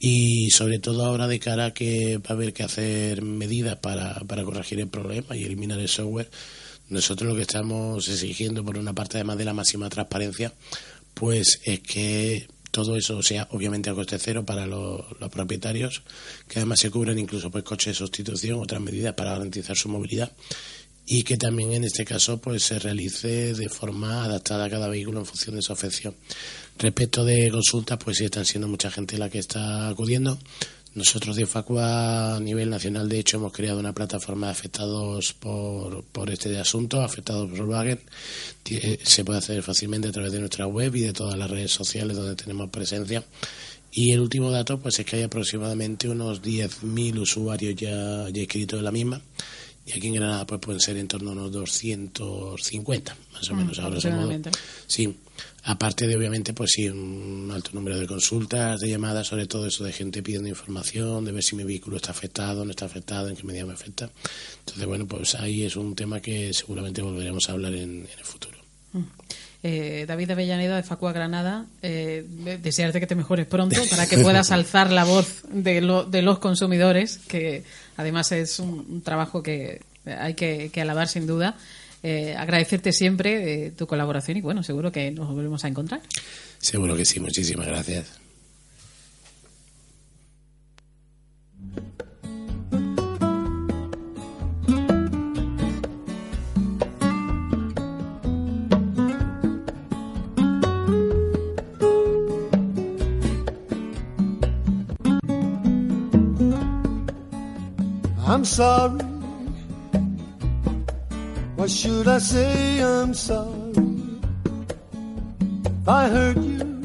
y sobre todo ahora de cara a que va a haber que hacer medidas para, para corregir el problema y eliminar el software. Nosotros lo que estamos exigiendo, por una parte, además de la máxima transparencia, pues es que todo eso sea obviamente a coste cero para los, los propietarios, que además se cubran incluso pues coches de sustitución, otras medidas para garantizar su movilidad, y que también en este caso pues se realice de forma adaptada a cada vehículo en función de su afección. Respecto de consultas, pues sí están siendo mucha gente la que está acudiendo. Nosotros de Facua a nivel nacional, de hecho, hemos creado una plataforma de afectados por, por este asunto, afectados por Volkswagen. Se puede hacer fácilmente a través de nuestra web y de todas las redes sociales donde tenemos presencia. Y el último dato pues es que hay aproximadamente unos diez mil usuarios ya, ya inscritos en la misma. Y aquí en Granada pues pueden ser en torno a unos doscientos cincuenta, más o menos. Mm, Ahora somos, sí, aparte de obviamente pues sí, un alto número de consultas, de llamadas, sobre todo eso de gente pidiendo información, de ver si mi vehículo está afectado, no está afectado, en qué medida me afecta. Entonces bueno, pues ahí es un tema que seguramente volveremos a hablar en, en el futuro. Mm. Eh, David Avellaneda, de Facua Granada, eh, desearte que te mejores pronto para que puedas alzar la voz de, lo, de los consumidores, que además es un, un trabajo que hay que, que alabar sin duda. Eh, agradecerte siempre eh, tu colaboración y bueno, seguro que nos volvemos a encontrar. Seguro que sí, muchísimas gracias. I'm sorry. Why should I say I'm sorry? If I hurt you,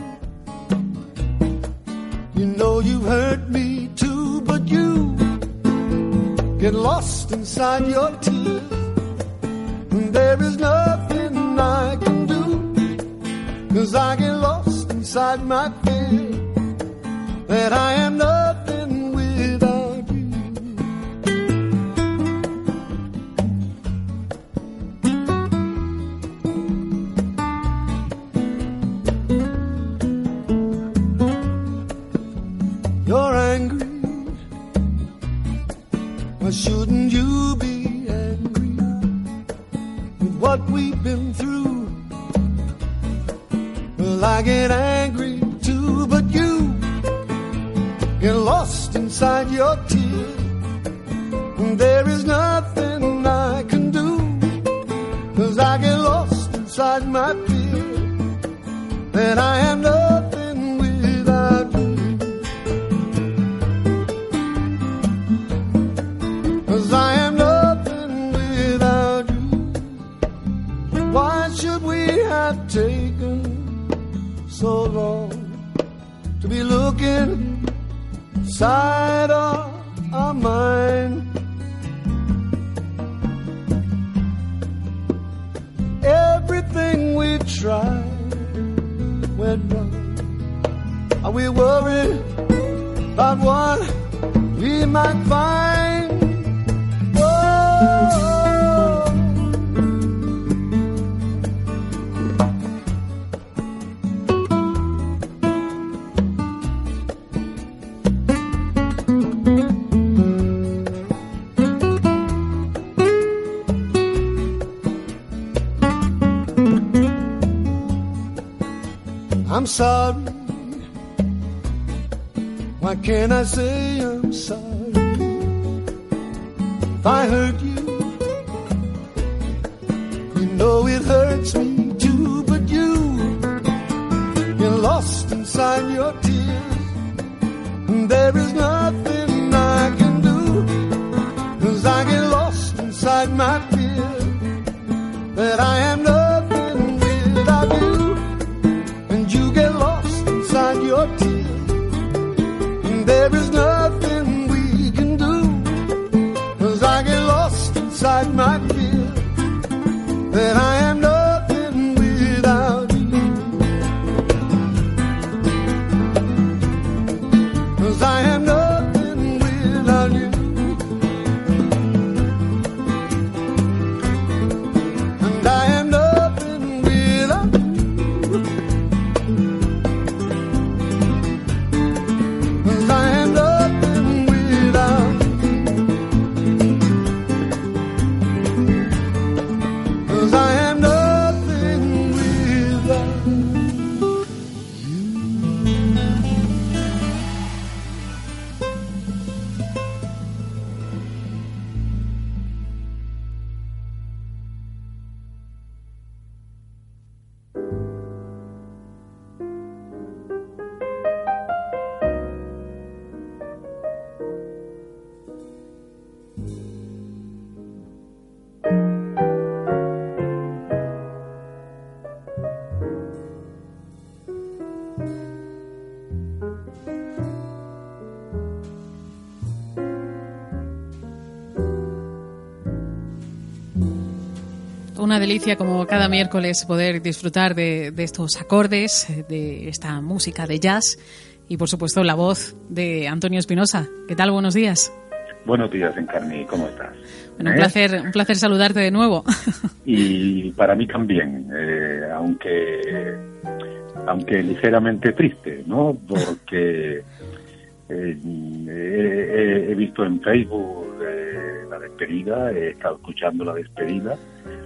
you know you hurt me too, but you get lost inside your tears, and there is nothing I can do, 'cause I get lost inside my fear that I am nothing without you. You're angry. Why shouldn't you be angry with what we've been through? Well, I get angry too, but you get lost inside your tears, and there is nothing I can do, 'cause I get lost inside my fear that I am nothing without you. 'Cause I am nothing without you. Why should we have taken so long to be looking inside of our mind? Everything we tried went wrong. Are we worried about what we might find? I'm sorry. Why can't I say I'm sorry? If I hurt you, you know it hurts me too, but you get lost inside your tears, and there is nothing I can do, 'cause I get lost inside my fear that I am nothing without you. You get lost inside your tears, and there is nothing we can do, 'cause I get lost inside my fear that I am nothing without you. 'Cause I am nothing without you. And I am una delicia como cada miércoles poder disfrutar de, de estos acordes, de esta música de jazz y por supuesto la voz de Antonio Espinosa. ¿Qué tal? Buenos días. Buenos días, Encarni, ¿cómo estás? Bueno, un ¿Eh? placer, un placer saludarte de nuevo. Y para mí también, eh, aunque aunque ligeramente triste, ¿no? Porque eh, he, he visto en Facebook eh, la despedida, he estado escuchando la despedida.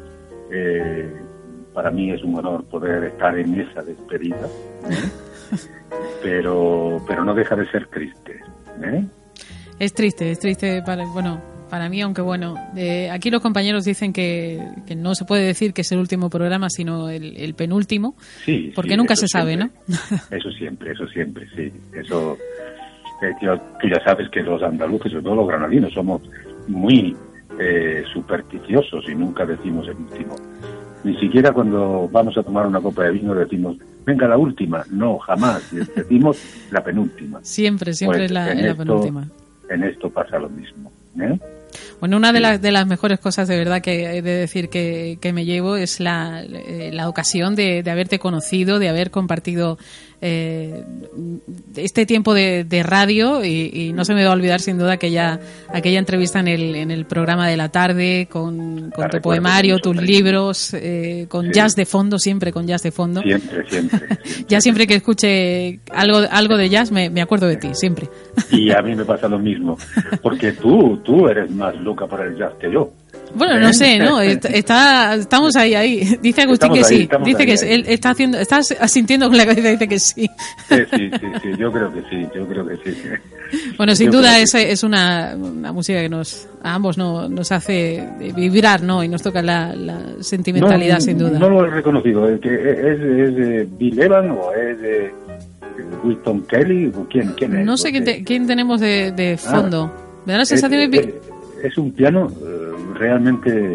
Eh, para mí es un honor poder estar en esa despedida, ¿eh? pero pero no deja de ser triste, ¿eh? Es triste, es triste para, bueno, para mí, aunque bueno, eh, aquí los compañeros dicen que, que no se puede decir que es el último programa, sino el, el penúltimo, sí, porque sí, nunca eso se sabe, siempre. ¿no? Eso siempre, eso siempre, sí. Eso, eh, tío, tú ya sabes que los andaluces, sobre todo los granadinos, somos muy eh, supersticiosos y nunca decimos el último. Ni siquiera cuando vamos a tomar una copa de vino decimos, venga la última. No, jamás. Decimos la penúltima. Siempre, siempre Pues es la, en es la esto, penúltima. En esto pasa lo mismo, ¿eh? Bueno, una de las de las mejores cosas de verdad que he de decir que, que me llevo es la, la ocasión de, de haberte conocido, de haber compartido eh, este tiempo de, de radio y, y no se me va a olvidar sin duda aquella aquella entrevista en el en el programa de la tarde con, con tu poemario, tus libros, eh, con sí. jazz de fondo, siempre con jazz de fondo. Siempre, siempre. siempre. Ya siempre que escuche algo algo de jazz me, me acuerdo de ti, siempre. Y a mí me pasa lo mismo, porque tú tú eres más loca para el jazz que yo. Bueno, no sé, ¿no? Está, estamos ahí, ahí. Dice Agustín estamos que ahí, sí. Dice ahí, que ahí. él está haciendo, está asintiendo con la cabeza, dice que sí. Sí, sí, sí, sí, yo creo que sí, yo creo que sí. Bueno, sin yo duda es, es una, una música que nos, a ambos no, nos hace vibrar, ¿no? Y nos toca la, la sentimentalidad, no, sin duda. No lo he reconocido. ¿Es, es, es de Bill Evans o es de Winston Kelly? ¿Quién, quién es? No sé quién, te, quién tenemos de, de fondo. Ah, me da la es, sensación de... Es, es un piano uh, realmente...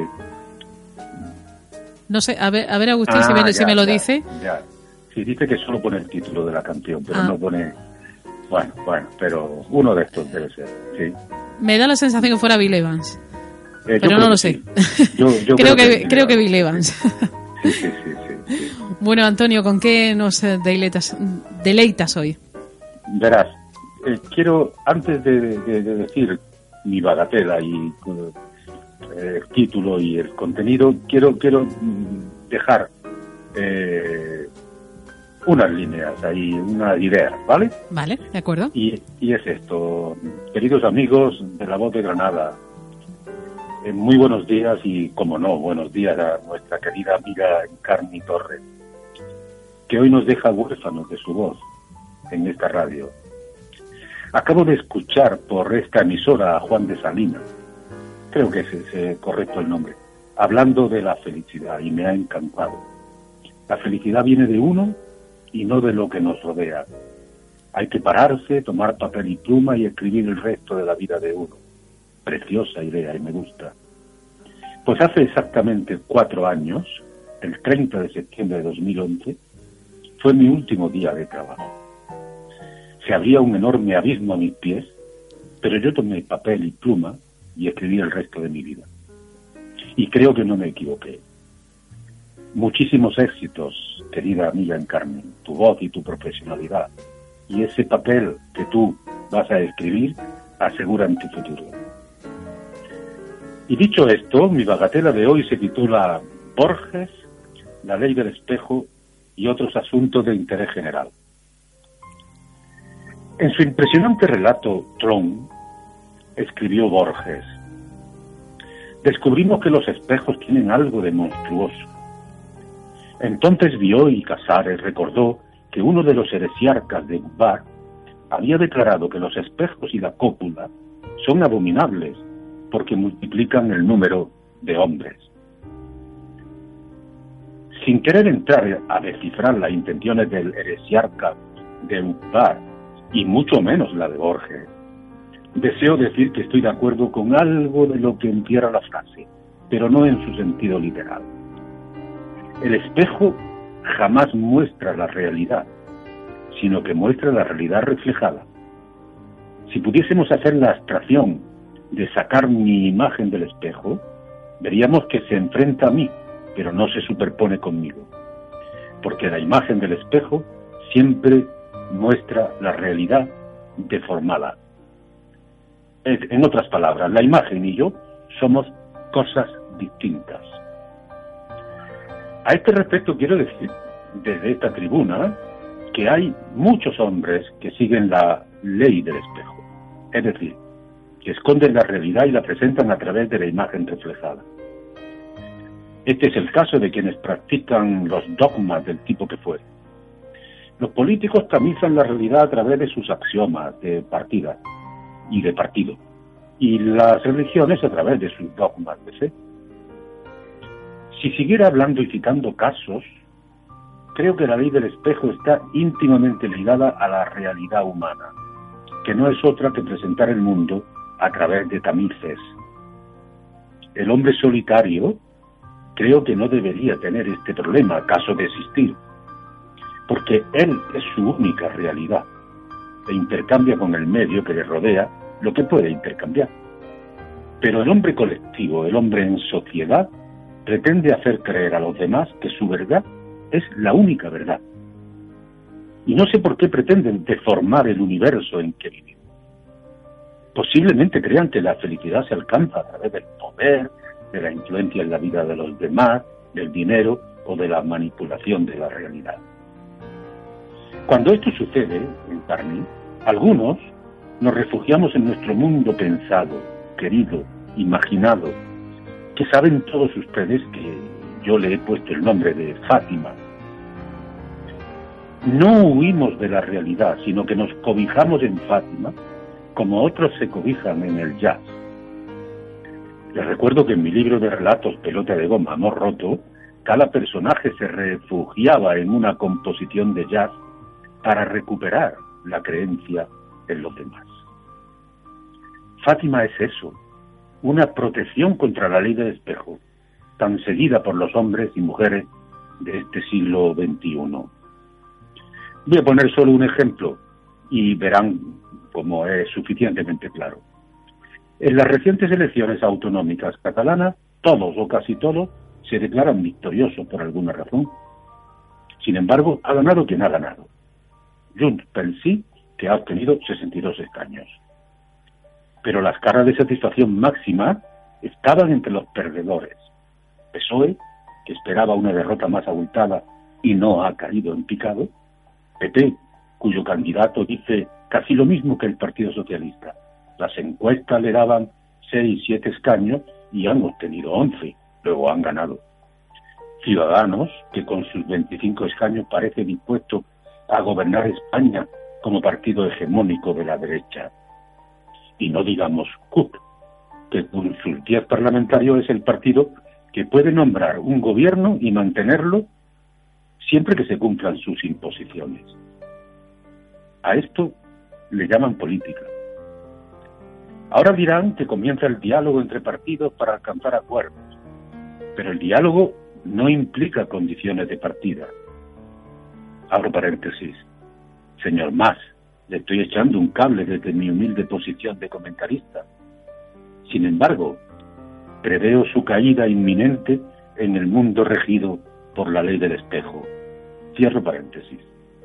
No sé, a ver, a ver Agustín, ah, si, me, ya, si me lo ya, dice. Ya. Sí, dice que solo pone el título de la canción, pero ah. no pone... Bueno, bueno, pero uno de estos debe ser, sí. Me da la sensación que fuera Bill Evans. Eh, pero no lo sé. Sí. Yo, yo creo, creo, que, que creo que Bill Evans. Sí, sí, sí, sí, sí. Bueno, Antonio, ¿con qué nos deleitas, deleitas hoy? Verás, eh, quiero, antes de, de, de decir mi bagatela y eh, el título y el contenido, quiero quiero dejar eh, unas líneas ahí, unas ideas, ¿vale? Vale, de acuerdo. Y, y es esto, queridos amigos de La Voz de Granada, eh, muy buenos días y, como no, buenos días a nuestra querida amiga Encarni Torres, que hoy nos deja huérfanos de su voz en esta radio. Acabo de escuchar por esta emisora a Juan de Salinas, creo que es ese correcto el nombre, hablando de la felicidad y me ha encantado. La felicidad viene de uno y no de lo que nos rodea. Hay que pararse, tomar papel y pluma y escribir el resto de la vida de uno. Preciosa idea y me gusta. Pues hace exactamente cuatro años, el treinta de septiembre de dos mil once, fue mi último día de trabajo. Se abría un enorme abismo a mis pies, pero yo tomé papel y pluma y escribí el resto de mi vida. Y creo que no me equivoqué. Muchísimos éxitos, querida amiga Encarni, tu voz y tu profesionalidad. Y ese papel que tú vas a escribir aseguran tu futuro. Y dicho esto, mi bagatela de hoy se titula Borges, la ley del espejo y otros asuntos de interés general. En su impresionante relato, Tron, escribió Borges, descubrimos que los espejos tienen algo de monstruoso. Entonces vio y Casares recordó que uno de los heresiarcas de Bar había declarado que los espejos y la cópula son abominables porque multiplican el número de hombres. Sin querer entrar a descifrar las intenciones del heresiarca de Bar, y mucho menos la de Borges, deseo decir que estoy de acuerdo con algo de lo que encierra la frase, pero no en su sentido literal. El espejo jamás muestra la realidad, sino que muestra la realidad reflejada. Si pudiésemos hacer la abstracción de sacar mi imagen del espejo, veríamos que se enfrenta a mí, pero no se superpone conmigo, porque la imagen del espejo siempre muestra la realidad deformada. En otras palabras, la imagen y yo somos cosas distintas. A este respecto quiero decir, desde esta tribuna, que hay muchos hombres que siguen la ley del espejo, es decir, que esconden la realidad y la presentan a través de la imagen reflejada. Este es el caso de quienes practican los dogmas del tipo que fuere. Los políticos tamizan la realidad a través de sus axiomas de partida y de partido, y las religiones a través de sus dogmas de fe. Si siguiera hablando y citando casos, creo que la ley del espejo está íntimamente ligada a la realidad humana, que no es otra que presentar el mundo a través de tamices. El hombre solitario creo que no debería tener este problema, caso de existir, porque él es su única realidad e intercambia con el medio que le rodea lo que puede intercambiar. Pero el hombre colectivo, el hombre en sociedad, pretende hacer creer a los demás que su verdad es la única verdad. Y no sé por qué pretenden deformar el universo en que vivimos. Posiblemente crean que la felicidad se alcanza a través del poder, de la influencia en la vida de los demás, del dinero o de la manipulación de la realidad. Cuando esto sucede en carne, algunos nos refugiamos en nuestro mundo pensado, querido, imaginado, que saben todos ustedes que yo le he puesto el nombre de Fátima. No huimos de la realidad, sino que nos cobijamos en Fátima, como otros se cobijan en el jazz. Les recuerdo que en mi libro de relatos Pelota de Goma, Amor Roto, cada personaje se refugiaba en una composición de jazz para recuperar la creencia en los demás. Fátima es eso, una protección contra la ley del espejo, tan seguida por los hombres y mujeres de este siglo veintiuno. Voy a poner solo un ejemplo y verán cómo es suficientemente claro. En las recientes elecciones autonómicas catalanas, todos o casi todos se declaran victoriosos por alguna razón. Sin embargo, ha ganado quien ha ganado. Junts pel Sí, que ha obtenido sesenta y dos escaños. Pero las caras de satisfacción máxima estaban entre los perdedores. P S O E, que esperaba una derrota más abultada y no ha caído en picado. P P, cuyo candidato dice casi lo mismo que el Partido Socialista. Las encuestas le daban seis, siete escaños y han obtenido once, luego han ganado. Ciudadanos, que con sus veinticinco escaños parece dispuesto a gobernar España como partido hegemónico de la derecha. Y no digamos C U P, que con sus diez parlamentarios es el partido que puede nombrar un gobierno y mantenerlo siempre que se cumplan sus imposiciones. A esto le llaman política. Ahora dirán que comienza el diálogo entre partidos para alcanzar acuerdos, pero el diálogo no implica condiciones de partida. Abro paréntesis. Señor Mas, le estoy echando un cable desde mi humilde posición de comentarista. Sin embargo, preveo su caída inminente en el mundo regido por la ley del espejo. Cierro paréntesis.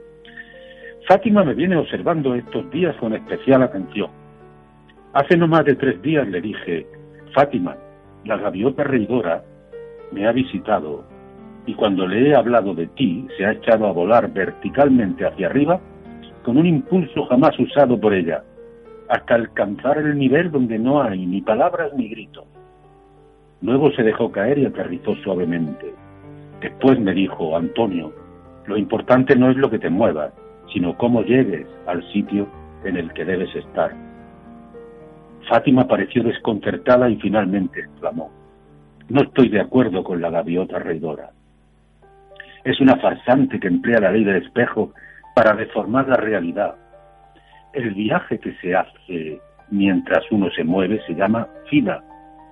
Fátima me viene observando estos días con especial atención. Hace no más de tres días le dije: Fátima, la gaviota reidora me ha visitado y cuando le he hablado de ti se ha echado a volar verticalmente hacia arriba con un impulso jamás usado por ella, hasta alcanzar el nivel donde no hay ni palabras ni gritos. Luego se dejó caer y aterrizó suavemente. Después me dijo: Antonio, lo importante no es lo que te mueva, sino cómo llegues al sitio en el que debes estar. Fátima pareció desconcertada y finalmente exclamó: no estoy de acuerdo con la gaviota reidora. Es una farsante que emplea la ley del espejo para deformar la realidad. El viaje que se hace mientras uno se mueve se llama vida.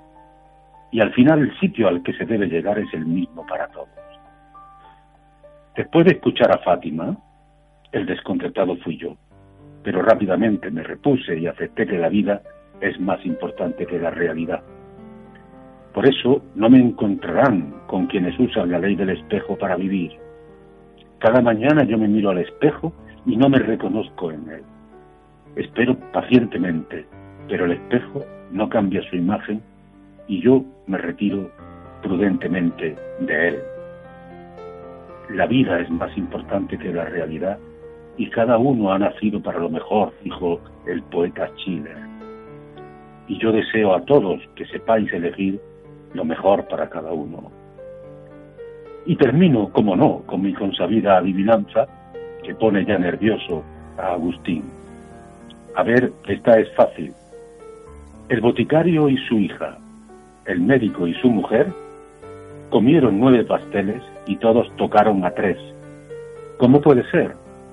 Y al final el sitio al que se debe llegar es el mismo para todos. Después de escuchar a Fátima, el desconcertado fui yo, pero rápidamente me repuse y acepté que la vida es más importante que la realidad. Por eso no me encontrarán con quienes usan la ley del espejo para vivir. Cada mañana yo me miro al espejo y no me reconozco en él. Espero pacientemente, pero el espejo no cambia su imagen y yo me retiro prudentemente de él. La vida es más importante que la realidad y cada uno ha nacido para lo mejor, dijo el poeta Schiller. Y yo deseo a todos que sepáis elegir lo mejor para cada uno. Y termino, como no, con mi consabida adivinanza que pone ya nervioso a Agustín. A ver, esta es fácil. El boticario y su hija, el médico y su mujer, comieron nueve pasteles y todos tocaron a tres. ¿Cómo puede ser?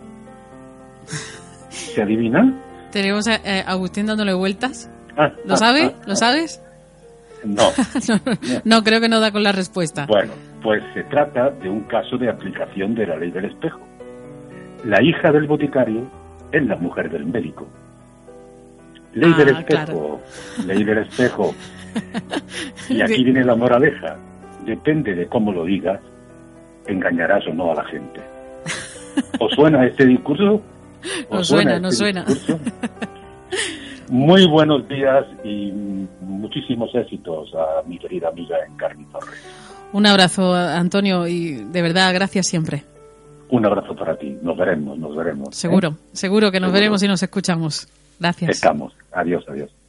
¿Se adivina? Tenemos a eh, Agustín dándole vueltas. Ah, ¿Lo ah, sabe? ah, ¿Lo ah. sabes? No. no. No, creo que no da con la respuesta. Bueno, pues se trata de un caso de aplicación de la ley del espejo. La hija del boticario es la mujer del médico. Ley Ah, del espejo, claro. ley del espejo. Y aquí viene la moraleja. Depende de cómo lo digas, engañarás o no a la gente. ¿Os suena este discurso? No ¿Os suena, este no suena. discurso? Muy buenos días y muchísimos éxitos a mi querida amiga Encarni Torres. Un abrazo, Antonio, y de verdad, gracias siempre. Un abrazo para ti. Nos veremos, nos veremos. Seguro, ¿eh? seguro que nos Seguro. veremos y nos escuchamos. Gracias. Estamos. Adiós, adiós.